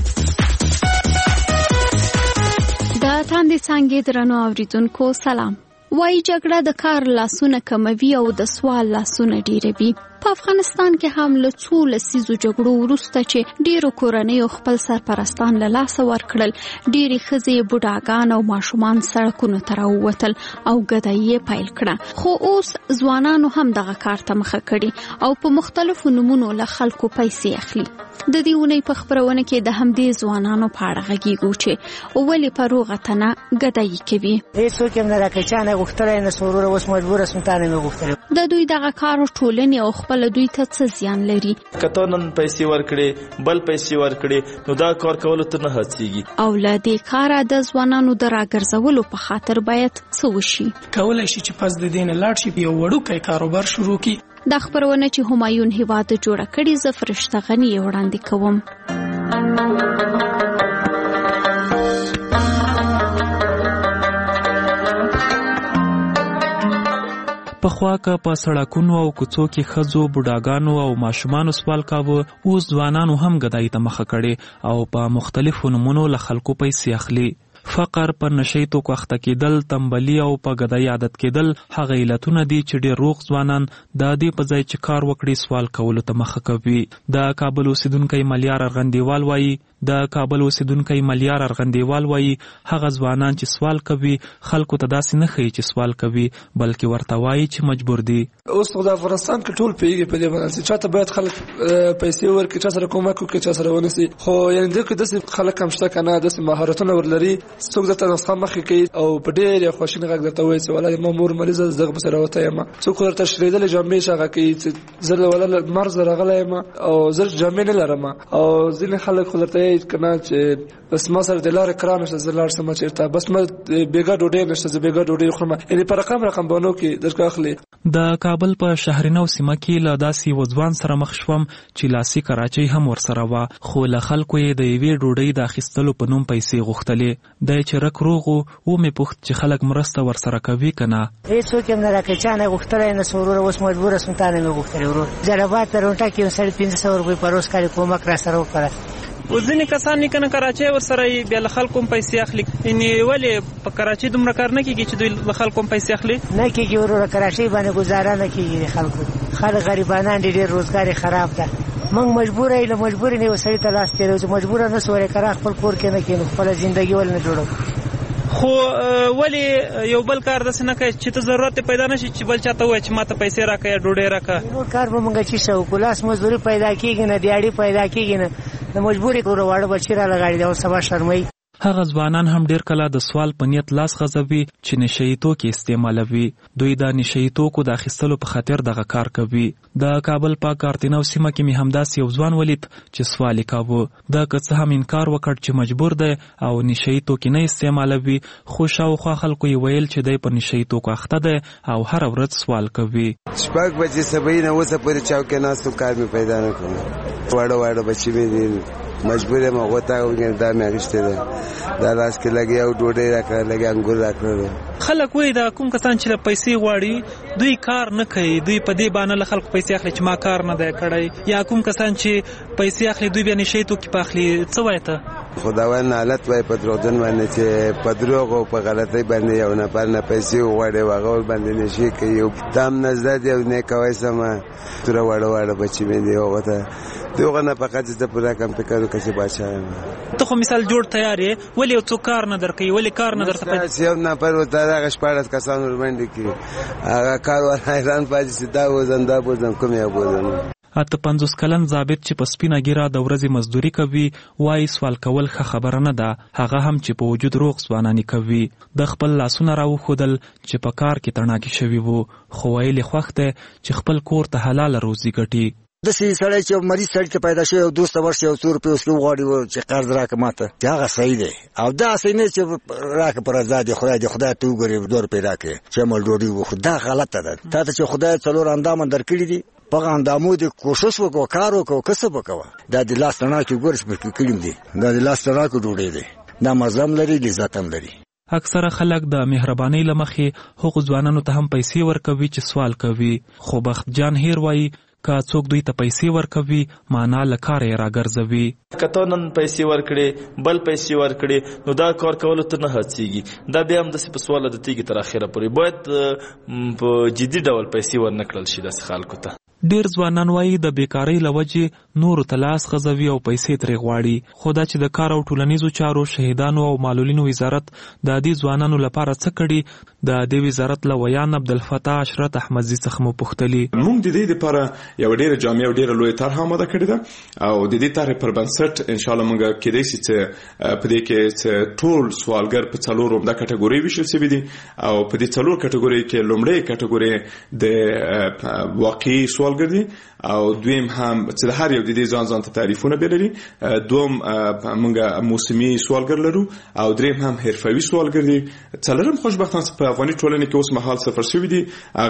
تاندې څنګه درنو اوریدونکو سلام وای جګړه د کار لاسونه کموي او د سوال لاسونه ډیروي په افغانستان کې هم له څو لسیزو جګړو وروسته چې ډیرو کورنیو خپل سرپرستان له لاسه ورکړل ډیری ښځې بوډاګان او ماشومان سړکونو ته راووتل او ګدایي پیل کړه خو اوس ځوانانو هم دغه کار ته مخه کړي او په مختلفو نمونو له خلکو پیسې اخلي د دې ونې په خبرونه کې د همدې ځوانانو په اړه غږیږو چې ولې په روغه تنه ګدایي کوي هیڅوک هم نه راکړي چې نه غوښتلای نه سورور اوس مجبور اسم تانه نه غوښتل د دوی دغه کار ټولنې او خپل دوی ته څه زیان لري کته نن پیسې ورکړي بل پیسې ورکړي نو دا کار کول ته نه هڅيږي او له دې کاره د ځوانانو د راګرځولو په خاطر باید څه وشي کولای شي چې پس د دین لاړ شي یو وړوکی کاروبار شروع کړي د خبرونه چې همایون هیواد جوړه کړي ز فرشته غنی وړاندې کوم پخوا که په سړکونو او کوڅو کې ښځو بوډاګانو او ماشومانو سوال کاوه اوس ځوانانو هم ګدای ته مخه کړي او په مختلفو نمونو له خلکو پیسې اخلي فقر پر نشي توکو اخته کېدل تنبلي او په ګدای عادت کېدل هغه علتونه دي چې ډېر روغ ځوانان د دې په ځای چې کار وکړي سوال کولو ته مخه کوي د کابل اوسیدونکو ملیار ارغندیوال وایي د کابل اوسیدونکو ملیار ارغندیوال وایي هغه ځوانان چې سوال کوي خلکو ته داسې نه ښیي چې سوال کوي بلکې ورته وایي چې مجبور دي اوس د افغانستان کې ټول پیږي په دې باندې چې چاته باید خلک پیسې ورکړي چا سره کومک وکړي چا سره ونسي خو یعنی دغه داسې خلک هم شته کنه داسې مهارتونه ورلري څوک درته نسخه مخې کوي او په ډېر خوشینه غږ درته وایي چې والله ما مور مریضه دغه بسره وته یم څوک ورته شریدل جامې شغه کوي چې زه ولا مرز راغلی یم او زه جامې نه لرم او ځینې خلک خو درته کنه چې بس ما سره د لارې کرانه شته زه لاړ سم چیرته بس ما بیګا ډوډۍ نشته زه بیګا ډوډۍ خورم یعنی په رقم بانو کې درکا اخلي د کابل په شهرینو سیمه کې له داسې وځوان سره مخ شوم چې لاسي کراچۍ هم ورسره و خو له خلکو یې د یوې ډوډۍ د اخیستلو په نوم پیسې غوښتلې د چرک روغو و مې پوښت چې خلک مرسته ورسره کوي کنه هیڅوک هم نه راکړي چې نه غوښتلای نه سورور اوس مجبور اسم تانه نه غوښتل ورو جلبات پرونټا کې 1500 روپۍ پروس کړي کومک را سره وکړه ځینې کسان نه کنه کراچۍ ورسره بیا له خلکو پیسې اخلي یعنی ولې په کراچۍ دومره کار نه کیږي چې دوی له خلکو پیسې اخلي نه کیږي ورور کراچۍ باندې گزاره نه کیږي خلک غریبانان ډېر روزګار خراب ده موږ مجبور یې مجبور نه وسړي ته لاس تیرو مجبور نه سورې کرا خپل کور کې نه کینو خپل ژوندۍ ول نه جوړو خو ولی یو بل کار د سنه کوي چې ته ضرورت پیدا نشي چې بل چاته وای چې ماته پیسې راکې ډوډۍ راکې نو کار به مونږ چې شو کلاس مزدوري پیدا کیږي نه دیاړي پیدا کیږي نه د مجبورې کورو واړه بچی را لګاړي دا سبا شرمای هغه ځوانان هم ډیر کله د سوال په نیت لاس غځوي چې نشئی توکي استعمالوي دوی د نشئی توکو د اخیستلو په خاطر دغه کار کوي د کابل په کارتینو سیمه کې می همداس یو ځوان ولید چې سوال کاوه د کڅ هم انکار وکړ چې مجبور دی او نشئی توکي نه استعمالوي خو شاوخوا خلکو یې ویل چې دی په نشئی توکو اخته دی او هر ورځ سوال کوي شپږ بجې سبا نه وسه پرې چاوکې ناستو کار می پیدا نه کوم واړه بچی مې مجبور یم غوته وګڼم دا مې اخیسته ده دا لاس کې لګي او ډوډۍ راکړه لګي انګور راکړه خلک وایي دا کوم کسان چې پیسې غواړي دوی کار نه کوي دوی په دې باندې له خلکو پیسې اخلي چې ما کار نه دی کړی یا کوم کسان چې پیسې اخلي دوی بیا نشي توکي په اخلي څه وایي ته خداوند حالت وای په دروغجن باندې چې په دروغ او په غلطۍ باندې یو نفر نه پیسې وغواړي هغه باندې نشي کوي تام نزد دی نه کوي سم تر وړه بچی مې دی هغه دغه نه فقط د پورا کم فکر وکړي بادشاہ ته خو مثال جوړ تیار یې ولې څو کار نه درکې ولې کار نه درته یو نه پر وته هغه شپږ کسان ورمنډي کی هغه کار ور حیران پاتې ستا وزنده بوزم کوم یو بوزم اته 50 کلن ضابط چې په سپینه ګیره د ورځې مزدوري کوي وایي سوال کول ښه خبره نه ده هغه هم چې په وجود روغ ځوانانی کوي د خپل لاسونه راوښودل چې په کار کې تڼاکې شوي وو خو ویلې خوښ دی چې خپل کور ته حلاله روزي ګټي د سړی چې مریض سړی ته پیدا شوی او دوست ورشي او 100 روپۍ اوس کې وغواړي چې قرض راکړه ماته چې هغه صحیح دی او دا صحیح نه چې راکړه پر آزاد خدای ته وګوري 2 روپۍ راکړي چې مل ډوډۍ وخوري دا غلطه ده تا ته چې خدای څلور اندام درکړي دي په اندامو دې کوشش وکړه کار وکړه کسب وکړه دا د لاس تڼاکې ګورس په کلیم دي دا د لاس تڼاکې ډوډۍ دی دا مزم لري لذت هم لري اکثره خلک د مهربانۍ لمخې هغو ځوانانو ته هم پیسې ورکوي چې سوال کوي خو بخت جان هیر وایي که څوک دوی ته پیسې ورکوي معنا له کاره یې راګرځوي که ته نن پیسې ورکړې بل پیسې ورکړې نو دا کار کولو ته نه هڅېږي دا بیا هم داسې په سواله د تیږې تر اخره پورې باید په جدي ډول پیسې ورنکړل شي داسې خلکو ته ډیر ځوانان وایي د بیکارۍ له وجې نورو ته لاس غځوي او پیسې ترې غواړي خو دا چې د کار او ټولنیزو چارو شهیدانو او معلولینو وزارت د دې ځوانانو لپاره څه کړي د دې وزارت له ویان عبدالفتاح عشرت احمدزي څخه مو پوښتلي موږ د دې لپاره یو ډېره جامع او ډېره لویه طرحه آماده کړې ده او د دې طرحې پر بنسټ انشاءالله موږ کېدای شي چې په دې کې ټول سوالګر په 4 عمده کټګورۍ ویشل شوي دي او په دې 4 کټګورۍ کې لومړی کټګورۍ د واقعي سوالګر دي او دویم هم چې د هر یو د دې ځان ته تعریفونه به لري دوم موږ موسمي سوالګر لرو او دریم هم حرفوي سوالګر دي څلورم خوشبختانه په افغاني ټولنه کې اوس مهال صفر شوي دي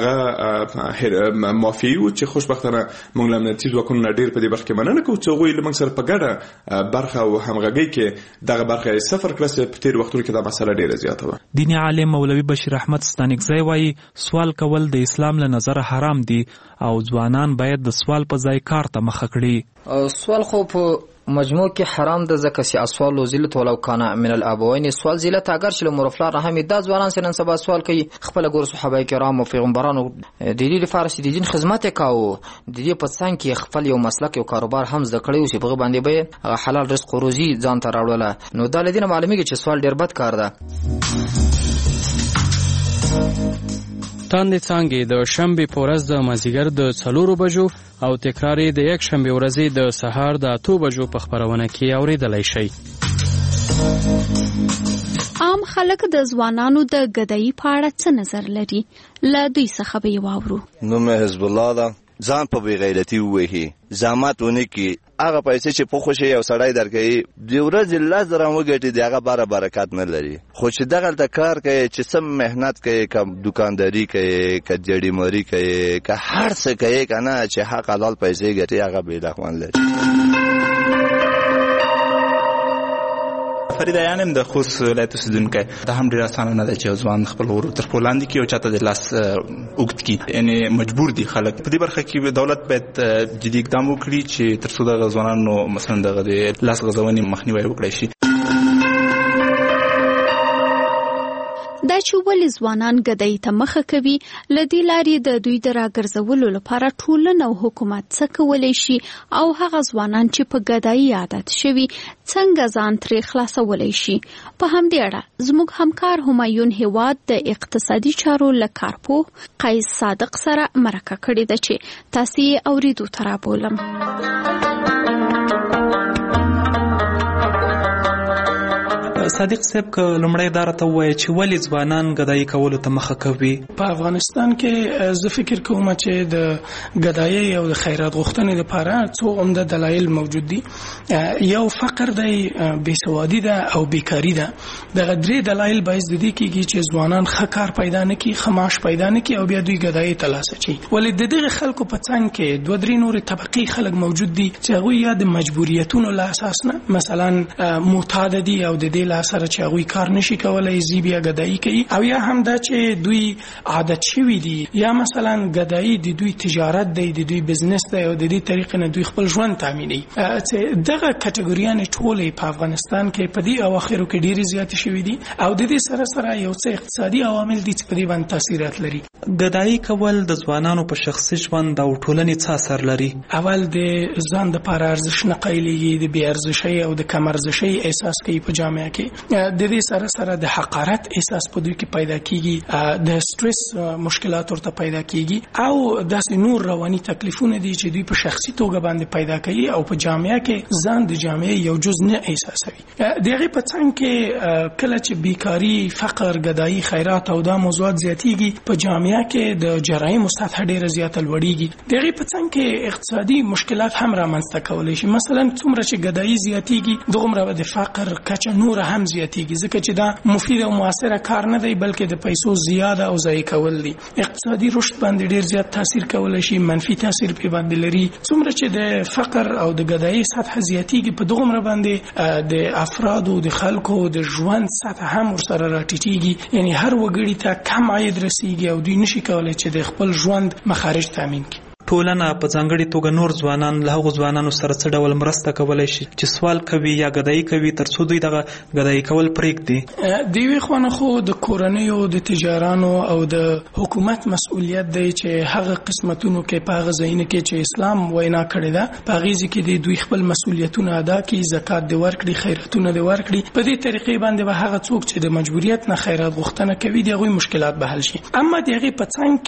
هغه مافیایي و چې خوشبختانه موږ له امنیتي ځواکونو نه ډېر په دې برخه کې مننه کوو چې هغوی له موږ سره په ګډه برخه او همغږۍ کې دغه برخه یې صفر کړه په تېرو وختونو کې دا مسله ډېره زیاته وه دیني عالم مولوي بشیر احمد ستانکزی وایي سوال کول د اسلام له نظره حرام دي او ځوانان باید د سوال په ځای کار ته مخه کړي سوال خو په مجموع کې حرام ده ځکه چې اسوال ذلت ولو کان من الابوین سوال ذلت اگر چې له مرفلار هم د ځوانان سره سبا سوال کوي خپل ګور صحابه کرام او پیغمبرانو د دې لپاره چې د دین خدمت وکاو د دې په څنګ کې خپل یو مسلک او کاروبار هم زده کړی او چې په باندې به حلال رزق او روزي ځان ته راوړل نو د لدین معلومیږي چې سوال ډیر بد کار ده تاندې څانګې د شنبې په ورځ د مازدیګر د 4 بجو او تکرار د یک شنبې ورځې د سهار د 8 بجو په خبرونه کې اوریدلای شئ. عام خلک د ځوانانو د ګدایي په اړه څه نظر لري له دوی څخه به یې واورو. نوم حزب الله ده ځان په بې غیرتي ووهي زحمت ونه کړي هغه پیسې چې په خوشي یو سړی درکوي د ورځې 10 درهم وګټي د هغه باره برکت نه لري خو چې دغلته کار کوي چې سم محنت کوي که دکانداري کوي که جړیماري کوي که هر څه کوي که نه چې حق حلال پیسې ګټي هغه بېله خوند لري. فرید یانم د خوست ولایت اوسیدونکی دا هم ډیر اسانه نه ده چې ځوان خپل ور تر پولاند کې او چاته د لاس اوګت کی یعنی مجبور دي خلک په دې برخه کې دولت باید جدي اقدام وکړي چې تر څو د ځوانانو مثلا د لاس غځونې مخنیوي وکړي شي. دا چې ولې ځوانان ګدایي ته مخه کوي لدې لارې د دوی د راګرځولو لپاره ټولنه او حکومت څه کولی شي او هغه ځوانان چې په ګدایي عادت شوي څنګه ځان ترې خلاصولی شي. په همدې اړه زموږ همکار همایون هیواد د اقتصادي چارو له کارپوه قیس صادق سره مرکه کړې ده چې تاسو یې اوریدو ته رابولم. صادق صاحب که لمړی دا راته ووایي چې ولې ځوانان ګدایي کولو ته مخه کوي؟ په افغانستان کې زه فکر کوم چې د ګدایي او د خیرات غوښتنې لپاره څو عمده دلایل موجود دي. یو فقر دی، بېسوادي ده او بیکاري ده. دغه درې دلایل باعث د دې کېږي چې ځوانان ښه کار پیدا نه کړي، ښه معاش پیدا نه کړي او بیا دوی ګدایي ته لاس اچوي. ولې د دغه خلکو په څنګ کې دوه درې نورې طبقې خلک موجود دي چې هغوی یا د مجبوریتونو له اساس نه مثلا معتاد دي او د دې سره چې هغوی کار نشي کولای زی بیا ګدایي کوي، او یا هم دا چې دوی عادت شوي دي یا مثلا ګدایي د دوی تجارت دی، د دوی بزنس دی او د دې طریقې نه دوی خپل ژوند تامینوي. دغه کټګوریانې ټولې په افغانستان کې په دې اواخرو کې ډېرې زیاتې شوي دي او د دې سره سره یو څه اقتصادي عوامل دي چې په دې باندې تاثیرات لري. ګدایي کول د ځوانانو په شخصي ژوند او ټولنې څه اثر لري؟ اول د ځان دپاره ارزښت نه قایلېږي، د بې ارزښۍ او د کم ارزښۍ احساس کوي په جامعه کې. د دې سره سره د حقارت احساس په دوی کې پیدا کیږي، د سټرس مشکلات ورته پیدا کیږي او داسې نور رواني تکلیفونه دي چې دوی په شخصي توګه باندې پیدا کوي او په جامعه کې ځان د جامعه یو جز نه احساسوي. دغه په څنګ کې کله چې بیکاری، فقر، ګدایي، خیرات او دا موضوعات زیاتیږي په جامعه کې د جرایمو سطح ډیره زیاته لوړیږي. دغه په څنګ کې اقتصادي مشکلات هم رامنځته کولی شي. مثلا څومره چې ګدایي زیاتیږي دغومره د فقر کچه نور هم زیاتیږي، ځکه چې دا مفید او موثره کار نه دی بلکې د پیسو زیاده او ضایع کول دي. اقتصادي رشد باندې ډیر زیات تاثیر کولی شي، منفي تاثیر په باندې لري. څومره چې د فقر او د ګدایي سطح زیاتیږي په دغومره باندې د افرادو د خلکو د ژوند سطح هم ورسره راټیټیږي. یعنی هر وګړي ته کم عاید رسیږي او دوی نشي کولی چې د خپل ژوند مخارج تامین کړي. ټولنه په ځانګړي توګه نور ځوانان له هغو ځوانانو سره څه ډول مرسته کولی شي چې سوال کوي یا ګدایي کوي تر څو دوی دغه ګدایي کول پرېږدي؟ د یوې خوا نه خو د کورنیو د تجارانو او د حکومت مسؤلیت دی چې هغه قسمتونو کې په هغه ځایونو کې چې اسلام وینا کړې ده په هغې ځای کې دوی خپل مسؤلیتونه ادا کړي، زکات دې ورکړي، خیراتونه دې ورکړي. په دې طریقې باندې به هغه څوک چې د مجبوریت نه خیرات غوښتنه کوي د هغوی مشکلات به حل شي. اما د هغې په څنګ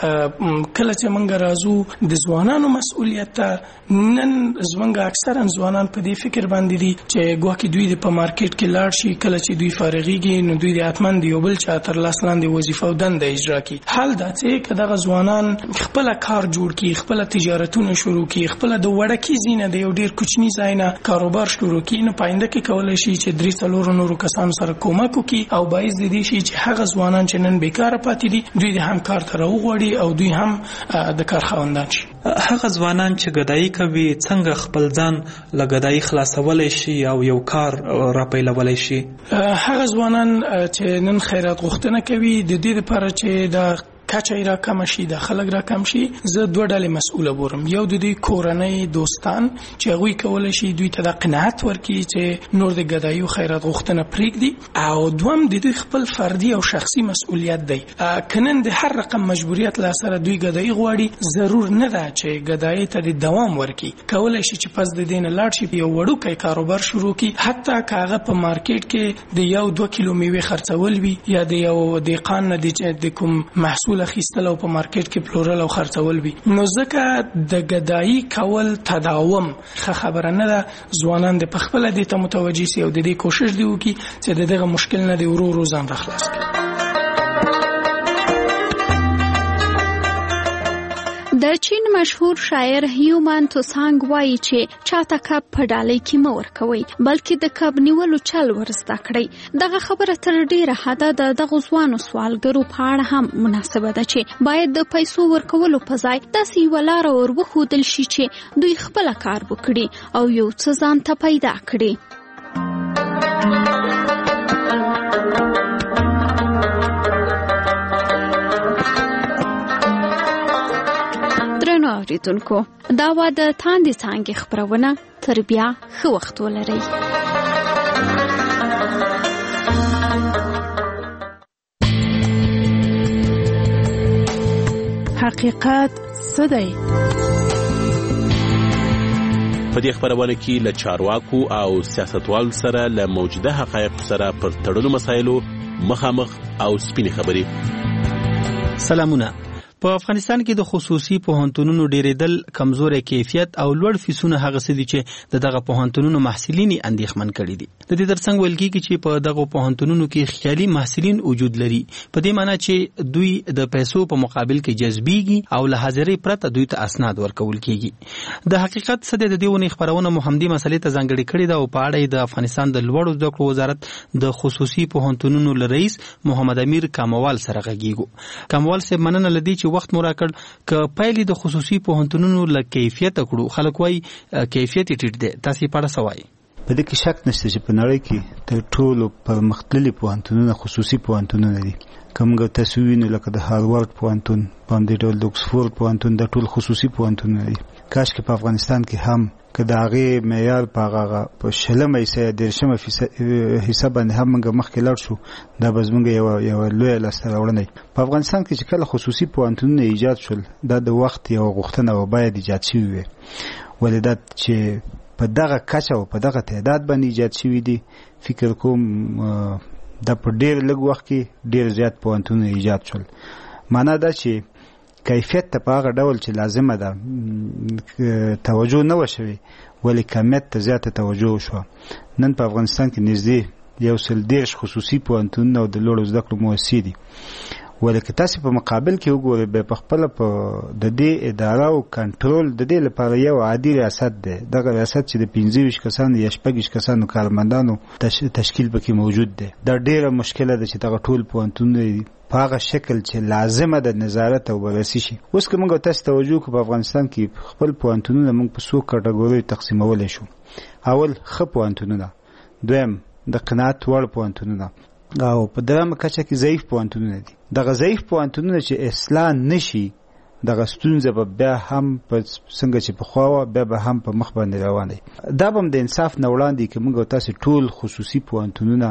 کې کله چې موږ راځو د ځوانانو مسؤلیت ته، نن زمونږ اکثرا ځوانان په دې فکر باندې دي چې ګواکې دوی د په مارکیټ کې لاړ شي، کله چې دوی فارغېږي نو دوی د حتما د یو بل چا تر لاس لاندې وظیفه او دنده اجرا کړي. حال دا چې که دغه ځوانان خپله کار جوړ کړي، خپله تجارتونه شروع کړي، خپله د وړکي ځای نه د یو ډېر کوچني ځای نه کاروبار شروع کړي، نو په آینده کې کولی شي چې 3-4 نورو کسانو سره کومک وکړي او باعث د دې شي چې هغه ځوانان چې نن بیکاره پاتې دي دوی د هم کار ته راوغواړي او دوی هم د کار خاوندان شي. هغه ځوانان چې ګدایي کوي څنګه خپل ځان له ګدایي خلاصولی شي او یو کار راپیلولی شي؟ هغه ځوانان چې نن خیرات غوښتنه کوي د دې لپاره چې د کچه را کم شي، د خلک را کم شي، زه دوه ډلې مسؤله بورم. یو د دوی کورنۍ دوستان چې هغوی کولی شي دوی ته د قناعت ورکړي چې نور د ګدایي او خیرات غوښتنه پرېږدي، او دوم د دوی خپل فردي او شخصي مسؤلیت دی. که نن د هر رقم مجبوریت له سره دوی ګدایي غواړي، ضرور نه ده چې ګدایي ته د دوام ورکړي. کولی شي چې پس د دې نه لاړ شي یو وړوکی کاروبار شروع کړي، حتی که هغه په مارکیټ کې د 1-2 کیلو میوې خرڅول وي یا د یو دهقان نه د کوم محصول اخیستل او په مارکیټ کې پلورل او خرڅول وي. نو ځکه د ګدایي کول تداوم ښه خبره نه ده. ځوانان د پخپله دې ته متوجه سي او د دې کوشش دی وکړي چې د دغه مشکل نه د ورو ورو ځان راخلاص کړي. د چین مشهور شاعر هیومان توسانګ وایي چې چاته کب په ډالۍ کې مه ورکوئ بلکې د کب نیولو چل ور زده کړئ. دغه خبره تر ډیره حده د دغو ځوانو سوالګرو په اړه هم مناسبه ده چې باید د پیسو ورکولو په ځای داسې یوه لاره ور وښودل شي چې دوی خپله کار وکړي او یو څه ځان ته پیدا کړي. اوریدونکو دا و د تاندې څانګې خبرونه تر بیا ښه وخت ولرئ. حقیقت څه دی؟ په دې خبرونه کې له چارواکو او سیاستوالو سره له موجوده حقایقو سره پر تړلو مسایلو مخامخ او سپینې خبرې. سلامونه. په افغانستان کې د خصوصي پوهنتونونو ډیرېدل، کمزوري کیفیت او لوړ فیسونه هغه څه دي چې دغه پوهنتونونو محصلین اندېښمن کړي دي. د دې ترڅنګ ویل کېږي چې په دغه پوهنتونونو کې خیالي محصلین وجود لري، په دې معنی چې دوی د پیسو په مقابل کې جذبيږي او له حاضرۍ پرته دوی ته اسناد ورکول کېږي. د حقیقت څه د دې ونې خبرونه محمدي مسلې ته ځانګړي کړي دا او په اړه د افغانستان د لوړو زده کړو وزارت د خصوصي پوهنتونونو رئیس محمد امیر کاموال سره غږیږو. کاموال صاحب مننه لدی چې وخت مو راکړ. ک پایلې د خصوصي پوهنتونونو له کیفیت کړو، خلک وایي کیفیت ټیټ دی، تاسو په اړه څه وایي؟ په دې کې شک نشته چې په نړۍ کې تر ټولو پرمختللي پوهنتونونه خصوصي پوهنتونونه دي. کومګه تاسو وینئ لکه د هاروارد پوهنتون، په همدې ډول د اکسفورد پوهنتون، د ټول خصوصي پوهنتونونه دي. کاش کې په افغانستان کې هم که د هغې معیار په هغه په 20 حصه باندې هم موږ مخکې لاړ شو، دا به زموږ یوه لویه لاسته راوړنه وي. په افغانستان کې چې کله خصوصي پوهنتونونه ایجاد شول، دا د وخت یوه غوښتنه و باید ایجاد شوي وي. ولې دا چې په دغه کچه او په دغه تعداد باندې ایجاد شوي دي، فکر کوم دا په ډېر لږ وخت کې ډېر زیات پوهنتونونه ایجاد شول. معنا دا چې کیفیت ته په هغه ډول چې لازمه ده توجه نه وشوي، ولې کمیت ته زیاته توجه وشوه. نن په افغانستان کې نږدې 110 خصوصي پوهنتونونه او د لوړو زده کړو مؤسسې دي. ولې که تاسو په مقابل کې وګورئ، به په خپل په د دې اداره او کنټرول د دې لپاره یو عادي ریاست دی. دغه ریاست چې د 25 کسانو یا 26 کسانو کارمندانو تشکیل پکې موجود دی. دا ډیره مشکله ده چې دغه ټول پوهنتونونه په هغه شکل چې لازمه ده نظارت او بررسي شي. اوس که موږ تاسو توجه کوو، په افغانستان کې خپل پوهنتونونه موږ په څو کټګوریو تقسیمولی شو. اول ښه پوهنتونونه، دویم د قناعت وړ پوهنتونونه، او په درېیمه کچه کې ضعیف پوهنتونونه دي. دغه ضعیف پوهنتونونه چې اصلاح نشي، دغه ستونزه به بیا هم په څنګه چې پخوا وه بیا به هم په مخ باندې روان دی. دا به هم د انصاف نه وړاندې که موږ تاسو ټول خصوصي پوهنتونونه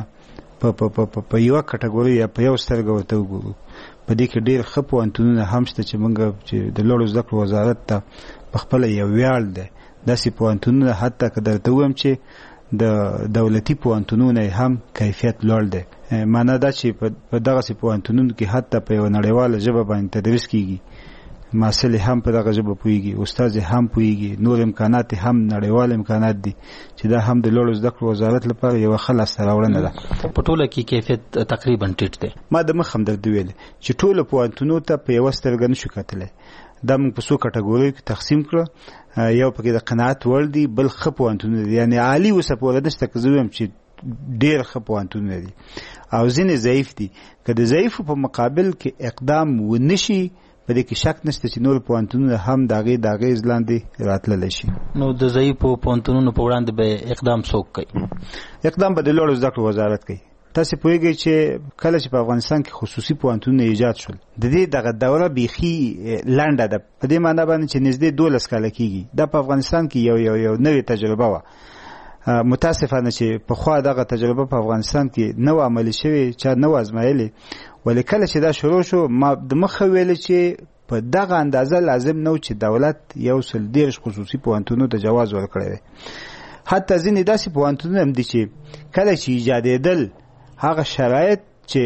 په یوه کټګوري یا په یو سترګه ورته وګورو. په دې کې ډېر ښه پوهنتونونه هم شته چې موږ چې د لوړو زده کړو وزارت ته په خپله یو ویاړ دی. داسې پوهنتونونه حتی که درته ووایم چې د دولتي پوهنتونونه هم کیفیت لوړ دی. معنا دا چې په دغسې پوهنتونونو کې حتی په یوه نړیواله ژبه باندې تدریس کیږي، محصل هم په دغه ژبه پوهیږي، استاد هم پوهیږي، نور امکانات هم نړیوال امکانات دي چې دا هم د لوړو زده کړو وزارت لپاره یوه ښه لاسته راوړنه ده. په ټوله کې کیفیت تقریبا ټیټ دی. ما د مخ هم درته ویلې چې ټولو پوهنتونو ته په یوه سترګه نشو کتلی. دا موږ په څو کټګوریو کې تقسیم کړه. یو پکې د قناعت وړ دي، بل ښه پوهنتونونه دي، یعنې عالي اوسه پوره نشته که زه ویم چې ډېر ښه پوهنتونونه دي، او ځینې ضعیف دي. که د ضعیفو په مقابل کې اقدام ونه شي، په دې کې شک نشته چې نور پوهنتونونه هم د هغې د اغېز لاندې راتللی شي. نو د ضعیفو پوهنتونونو په وړاندې به اقدام څوک کوي؟ اقدام به د لوړو زده کړو وزارت کوي. تاسو پوهیږئ چې کله چې په افغانستان کې خصوصي پوهنتونونه ایجاد شول، د دې دغه دوره بیخي لنډه ده، په دې معنی باندې چې نږدې 12 کاله کېږي. دا په افغانستان کې یو نوې تجربه وه. متاسفانه چې پخوا دغه تجربه په افغانستان کې نه و عملي شوې، چا نه و ازمایلې. ولې کله چې دا شروع شو، ما د مخه ویلې چې په دغه اندازه لازم نه و چې دولت 110 خصوصي پوهنتونونو ته جواز ورکړی دی. حتی ځینې داسې پوهنتونونه هم دي چې کله چې ایجادېدل، هغه شرایط چې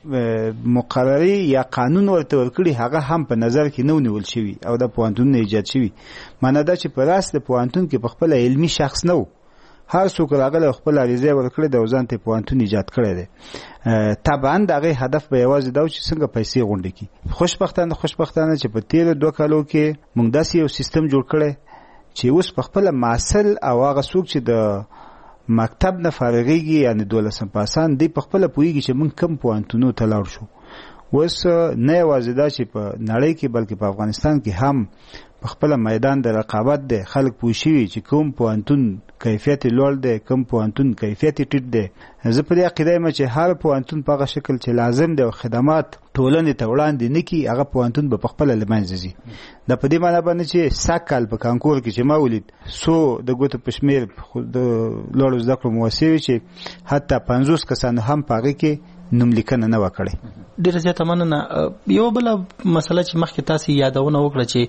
مقرري یا قانون ورته ورکړي هغه هم په نظر کې نه ونیول شوي او دا پوهنتونونه ایجاد شوي. معنا دا چې په راست د پوهنتون کې په خپله علمي شخص نه و، هر څوک راغلی خپل عریضه ورکړې ده او ځان ته پوهنتون ایجاد کړی دی. طبعا د هغې هدف به یوازې دا و چې څنګه پیسې غونډې کړي. خوشبختانه چې په تېرو 2 کالو کې موږ داسې یو سیستم جوړ کړی چې اوس په خپله محصل او هغه څوک چې د مکتب نه فارغېږي، یعنې 12 پاسان، دی په خپله پوهېږي چې موږ کوم پوهنتونو ته لاړ شو. اوس نه یوازې دا چې په نړۍ کې بلکې په افغانستان کې هم په خپل میدان د رقابت دی، خلک پوه شوي چې کوم پوهنتون کیفیت لوړ دی، کوم پوهنتون کیفیت ټیټ دی. زه په دې عقیده یم چې هر پوهنتون په هغه شکل چې لازم دی او خدمات ټولنې ته وړاندې نه کړي، هغه پوهنتون به په خپله له منځه ځي. دا په دې معنی باندې چې سږ کال په کانکور کې چې ما ولید څو د ګوتو په شمېر د لوړو زده کړو مؤسسې چې حتی 50 کسانو هم په هغې کې نوم لیکنه نه وکړي. ډیره زیاته مننه. یو بل مسله چې مخکې تاسو یادونه وکړه چې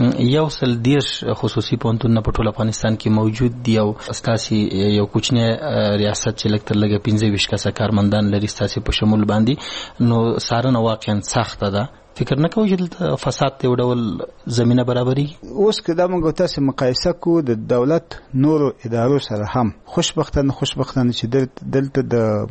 110 خصوصي پوهنتونونه په ټول افغانستان کې موجود دي او تاسو یو کوچنی ریاست چې لکه تر لږه 15 کسه کارمندان لري تاسو په شمول باندې، نو څارنه واقعا سخته ده. فکر نه کوئ چې فساد ته وډول زمينه برابري؟ اوس که دا موږ تاسو مقایسه کو د دولت نورو ادارو سره هم خوشبختانه چې دلته د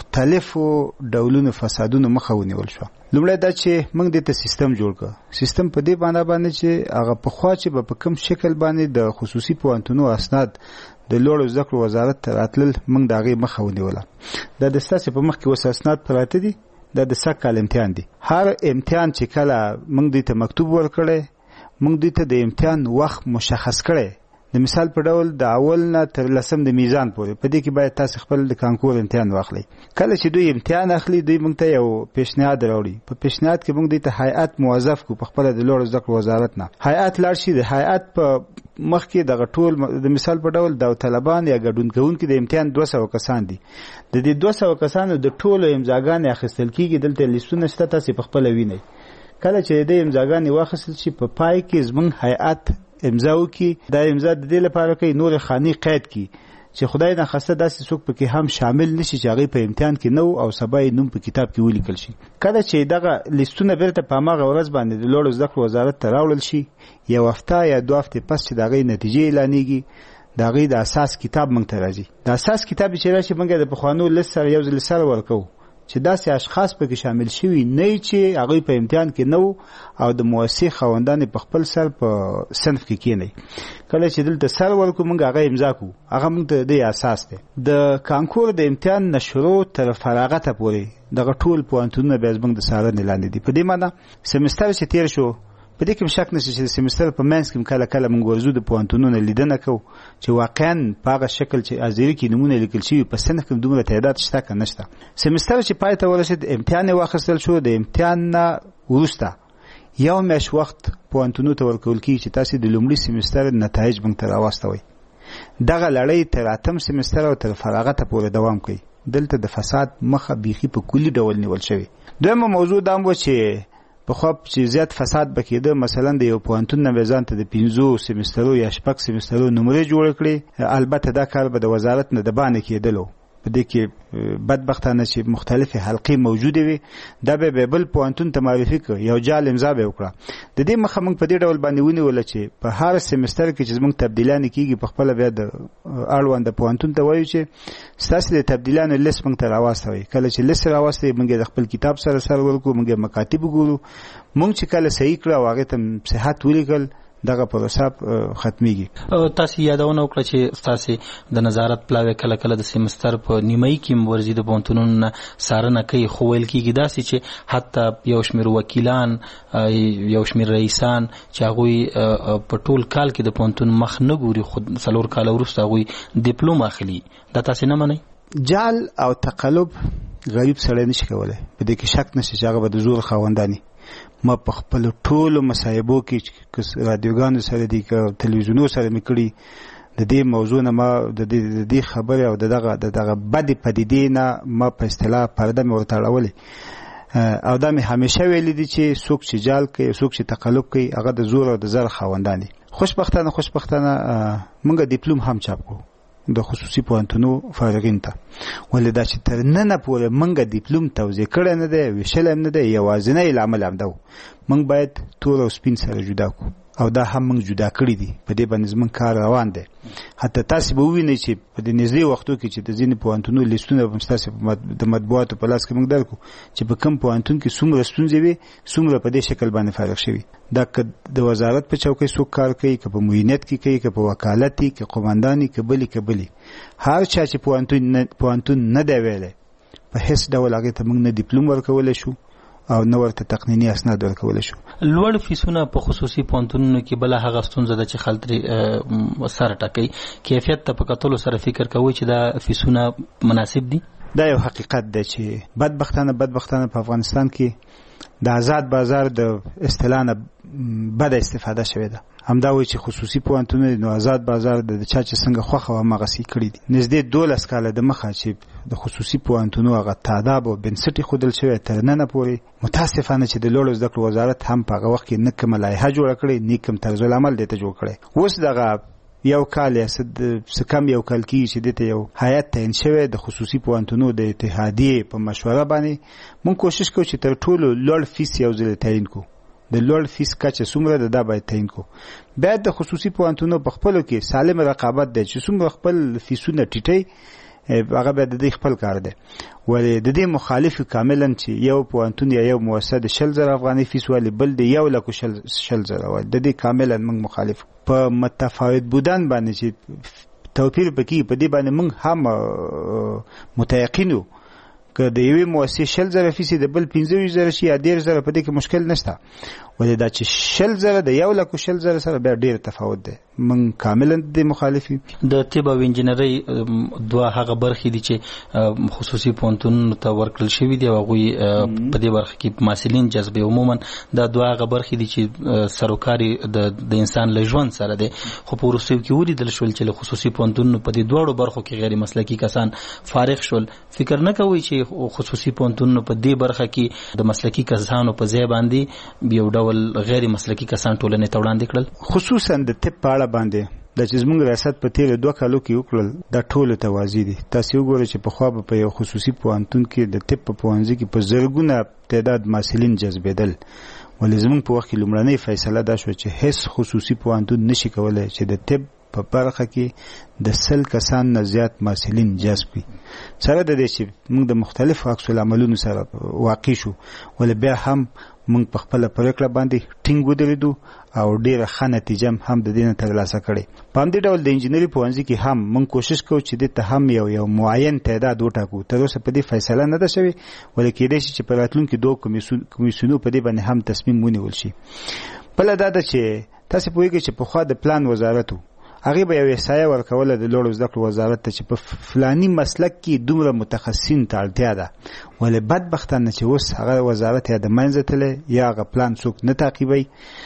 مختلفو ډولونو فسادونو مخه ونیول شو. لومړی دا چې موږ دته سیستم جوړ کړ. سیستم په دې باندې چې هغه په خوا چې په کوم شکل باندې د خصوصي پوهنتونو اسناد د لوړو زده کړو وزارت ته راتلل، موږ د هغې مخه ونیوله. دا د ستاسو په مخ کې اوس اسناد پراته دي. دا د سږ کال امتحان دی. هر امتحان چې کله موږ دوی ته مکتوب ورکړی، موږ دوی ته د امتحان وخت مشخص کړی. د مثال په ډول د اول نه تر 10 د میزان پورې په دې کې باید تاسو خپل د کانکور امتحان واخلئ. کله چې دوی امتحان اخلي، دوی موږ ته یو پیشنهاد راوړي. په پیشنهاد کې موږ دوی ته هیئت موظف کو په خپل د لوړو زده کړو وزارت نه. هیئت لاړ شي، د هیئت په مخ کې دغه ټول د مثال په ډول داوطلبان یا ګډون کوونکي د امتحان 200 کسان دي. د دې 200 کسانو د ټولو امضاګانې اخیستل کیږي. دلته لیستونه شته، تاسو په خپل وینئ. کله چې د امضاګانې واخیستل شي، په پای کې زموږ هیئت امضا وکړي. دا امضا د دې لپاره کوي نور خاني قید کړي چې خدای نه خسته داسې څوک پکې هم شامل نشي چې هغه په امتحان کې نو او سبا یې نوم په کتاب کې ولیکل شي. کله چې دغه لیستونه بیرته په هغه ورځ باندې د لوړو زده کړو وزارت ته راوړل شي، یو هفته یا 2 هفتې پس چې دغه نتیجې اعلانېږي، دغه د اساس کتاب موږ ته راځي. د اساس کتاب چې راشي موږ د پخوانو لیست سره یو ځل سره ورکو چې داسې اشخاص پکې شامل شوي نه چې هغه په امتحان کې نو او د مؤسسې خوندان په خپل سر په صنف کې کېنی. کله چې دلته سر ورکو موږ هغه امضا کو، هغه موږ ته د اساس دی. د کانکور د امتحان نشرو تر فراغت پورې دغه ټول پوهنتونونه به زموږ د څارنې لاندې دي. په دې معنی سمستر چې تیر شو، په دې کې شک نشته چې سمستر په منځ کې کله موږ ورزو د پوهنتونونو لیدنه کوو چې واقعا په هغه شکل چې ازيري کې نمونه لیکل شوي په صنف کې دومره تعداد شته که نشته. سمستر چې پای ته ورسېد، امتحان واخیستل شو. د امتحان نه وروسته یو میاشت وخت پوهنتونونو ته ورکول کېږي چې تاسو د لومړي سمستر نتایج موږ ته راواستوئ. دغه لړۍ تر 8م سمستر او تر فراغته پورې دوام کوي. دلته د فساد مخه بیخي په کلي ډول نیول شوی. دویمه موضوع دا و چې په خو چې زیات فساد بکیده، مثلا د یو پوهنتون نه ځان ته د 15 سمسترو یا 6 سمسترو نمرې جوړ کړي. البته دا کار به د وزارت نه د باندې کېدلو. په دې کې بدبختانه چې مختلفه حلقې موجوده وي، دا به بل پوهنتون ته معرفي کړي، یو جال امضا به وکړه. د دې مخه موږ په دې ډول باندې ونیول چې په هر سمستر کې چې موږ تبدیلان کیږي، په خپل بیا د اړوند پوهنتون ته وایو چې ستاسو د تبدیلانو لیست موږ ته راوستوي. کله چې لیست راوستي، موږ د خپل کتاب سره ورکو، موږ مکاتب وګورو. موږ چې کله صحیح کړو او هغه ته صحت ولیکل، دغه پروسه ختميږي. تاسو یادونه وکړه چې تاسو د نظارت پلاوی کله د سمستر په نیمایي کې ورزيد پوهنتونونو سارنه کوي، خو ویل کېږي داسې چې حتی یو شمېر وکیلان، یو شمېر رئیسان چې هغه په ټول کال کې د پوهنتون مخ نه ګوري، خو 4 کال وروسته هغه ډیپلوم اخلي. دا تاسو نه منئ؟ جال او تقلب غریب سره نشي کولای. په دې کې شک نشي چې هغه به د زور خاوندانی. ما په خپل ټولو مصايبو کې رادیوګانو سره دي که تلویزیونونو سره میکړي، د دې موضوع نه ما د دې خبره او دغه بدی پدیدې نه ما په اصطلاح پرده مې ورته اړولې. او دا مې همیشه ویلي دي چې څوک چې جال کوي، څوک چې تقلب کوي، هغه د زور او د زر خاوندان دي. خوشبختانه موږ ډیپلوم هم چاپ کوو د خصوصي پوهنتونو فارغین ته. ولې دا چې تر نن پورې موږ ډیپلوم توزیع کړی نه دی، ویشل هم نه دی. یوازینی لامل هم دا موږ باید تور او سپین سره جدا کړو، او دا هم موږ جدا کړی دي. په دې باندې زموږ کار روان دی. حتی تاسو به ووینئ چې په دې نږدې وختو کې چې د ځینې پوهنتونو لیستونه به تاسو د مطبوعاتو په لاس کې موږ درکو چې په کوم پوهنتون کې څومره ستونزې وي، څومره په دې شکل باندې فارغ شوي. دا که د وزارت په چوکۍ څوک کار کوي، که په معینت کې کوي، که په وکالت کې، که قومانداني، که بلې هر چا چې پوهنتون نه دی ویلی، په هیڅ ډول هغې ته موږ نه ډیپلوم ورکولی شو او نه ورته تقنینی اسناد ورکول شو. لوړ فیسونه په خصوصي پوهنتونونو کې بل هغه ستونزه ده چې خلک سره ټاکي کیفیت ته په کتلو سره فکر کوي چې دا فیسونه مناسب دي. دا یو حقیقت دی چې بدبختانه په افغانستان کې د آزاد بازار د اصطلاح نه بد استفاده شوې ده. همدا وایي چې خصوصي پوهنتونونه نو آزاد بازار د چا چې څنګه خوښه و مغسي کړی دي. نږدې 12 کاله د مخه چې د خصوصي پوهنتونونو هغه تعداد او بنسټي خودل شوی تر نن پورې متاسفانه چې د لوړو زده کړو وزارت هم په هغه وخت کې نه کومه لایحه جوړه کړې نه کوم طرز العمل دته جوړ کړي. اوس دغه یو کال یا سکم یو کال کې چې دته یو هیئت تعین شوی د خصوصي پوهنتونونو د اتحادیې په مشوره باندې مونږ کوشش کوو چې تر ټولو لوړ فیس یو ځل تعین کو. د لوړ فیس کچه څومره ده دا باید تعین کو. بیا د خصوصي پوهنتونونو په خپلو کې سالم رقابت دی چې څومره خپل فیسونه ټیټي هغه به د خپل کار دی. ولې د دې مخالف کاملا چې یو پوهنتون یا یو مؤسسه د 100,000 افغاني فیس والی بل د 1,000,000 والی د دې کاملا موږ مخالف په متفاوت بودن باندې چې توپیر پکې په دې باندې موږ هم متيقنو که د یوې مؤسسې 100,000 فیس د بل 15,000 شي یا 10,000 په دې کې مشکل نشته. ولې دا چې 100,000 د 1,00,000 سره بیا ډیر تفاوت دی. من کاملا د مخالفي د طب او انجینرۍ دوه هغه برخې دي چې خصوصي پوهنتونونو ته ورکړل شوي دي او هغوی په دې برخه کې محصلین جذبوي. عموما دا دوه هغه برخې دي چې سروکاري د انسان له ژوند سره دی. خو په وروستیو کې ولیدل شول چې خصوصي پوهنتونونو په دې دواړو برخو کې غیر مسلکي کسان فارغ شول. فکر نه کوي چې خصوصي پوهنتونونو په دې برخه کې د مسلکي کسانو په ځای باندې یو ډول غیر مسلکي کسان ټولنې ته وړاندې کړل. خصوصا د طب په اړه باندې د چې زموږ ریاست په تیر 2 کالو کې وکړل دا ټول توازی دي. تاسو وګورئ چې په خوا په یو خصوصي پوهنتون کې د طب په پوهنځي کې په زرګونه تعداد محصلین جذبېدل. ولې زموږ په وخت کې لومړنۍ فیصله دا شو چې هیڅ خصوصي پوهنتون نشي کولای چې د طب په برخه کې د 100 کسان نه زیات محصلین جذب کړي. سره د دې چې موږ د مختلفو عکس العملونو سره واقع شو ولې بیا هم موږ په خپل پریکړه باندې ټینګ ودرېدو او ډیره ښه نتیجه هم د دې نه ترلاسه کړې. په همدې ډول د انجینري پوهنځي کې هم موږ کوشش کوو چې دې ته هم یو معین تعداد وټاکو. تر اوسه په دې فیصله نه ده شوې ولې کېدای شي چې په راتلونکي 2 کمیسیونو په دې باندې هم تصمیم ونیول شي. بله دا ده چې تاسو پوهیږئ چې پخوا د پلان وزارت هغه به یو احصایه ورکوله د لوړو زده کړو وزارت ته چې په فلاني مسلک کې دومره متخصصین ته اړتیا ده. ولې بدبختانه چې اوس هغه وزارت یا د منځه تللی یا هغه پلان څوک نه تعقیبوي.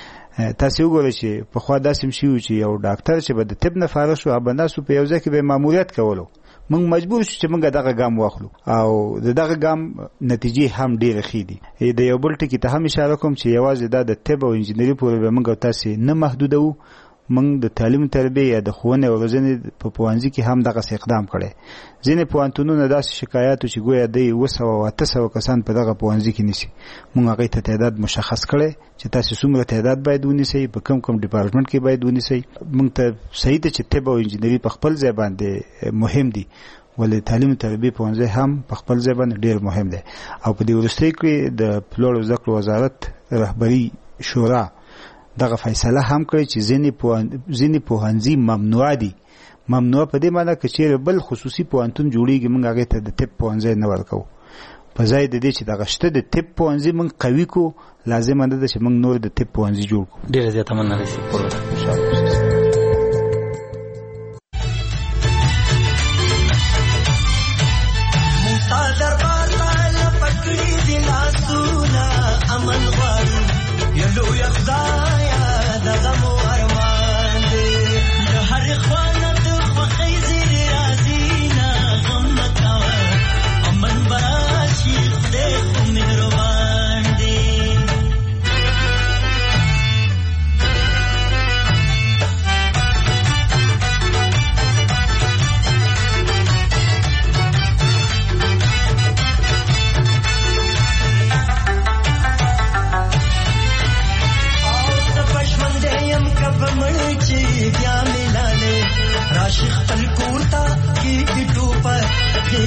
تاسو وګورئ چې پخوا داسې شوي چې یو ډاکټر چې به د طب نه فارغ شو هغه به ناسو په یو ځای کې به ماموریت کولو. موږ مجبور شو چې موږ دغه ګام واخلو او دغه ګام نتیجې هم ډېرې ښې دي. د یو بل ټکي ته هم اشاره کوم چې یوازې دا د طب او انجینري پورې به موږ تاسې نه محدودوو. موږ د تعلیم تربیه یا د ښوونې او روزنې په پوهنځي کې هم دغه اقدام کړی. ځینې پوهنتونونه داسې شکایاتو چې ګویا دی 200 کسان په دغه پوهنځي کې نیسي. موږ هغې ته تعداد مشخص کړی چې تاسې څومره تعداد باید ونیسئ په کوم ډپارټمنټ کې باید ونیسئ. موږ ته صحیح ده چې طب او انجینري په خپل ځای باندې مهم دي ولې تعلیم تربیه پوهنځی هم په خپل ځای باندې ډېر مهم دی. او په دې وروستیو کې د لوړو زده کړو وزارت رهبري شورا دغه فیصله هم کړی چې ځینې پوهنځي ممنوع دي. ممنوع په دې معنی که چیرې بل خصوصي پوهنتون جوړیږي موږ هغې ته د طب پوهنځی نه ورکوو. په ځای د دې چې دغه شته د طب پوهنځي موږ قوي کړو لازمه نه ده چې موږ نور د طب پوهنځي جوړ کړو. ډېره زیاته مننه انشاءالله.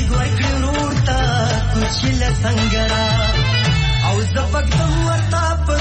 संगरा او زبक दम ورتا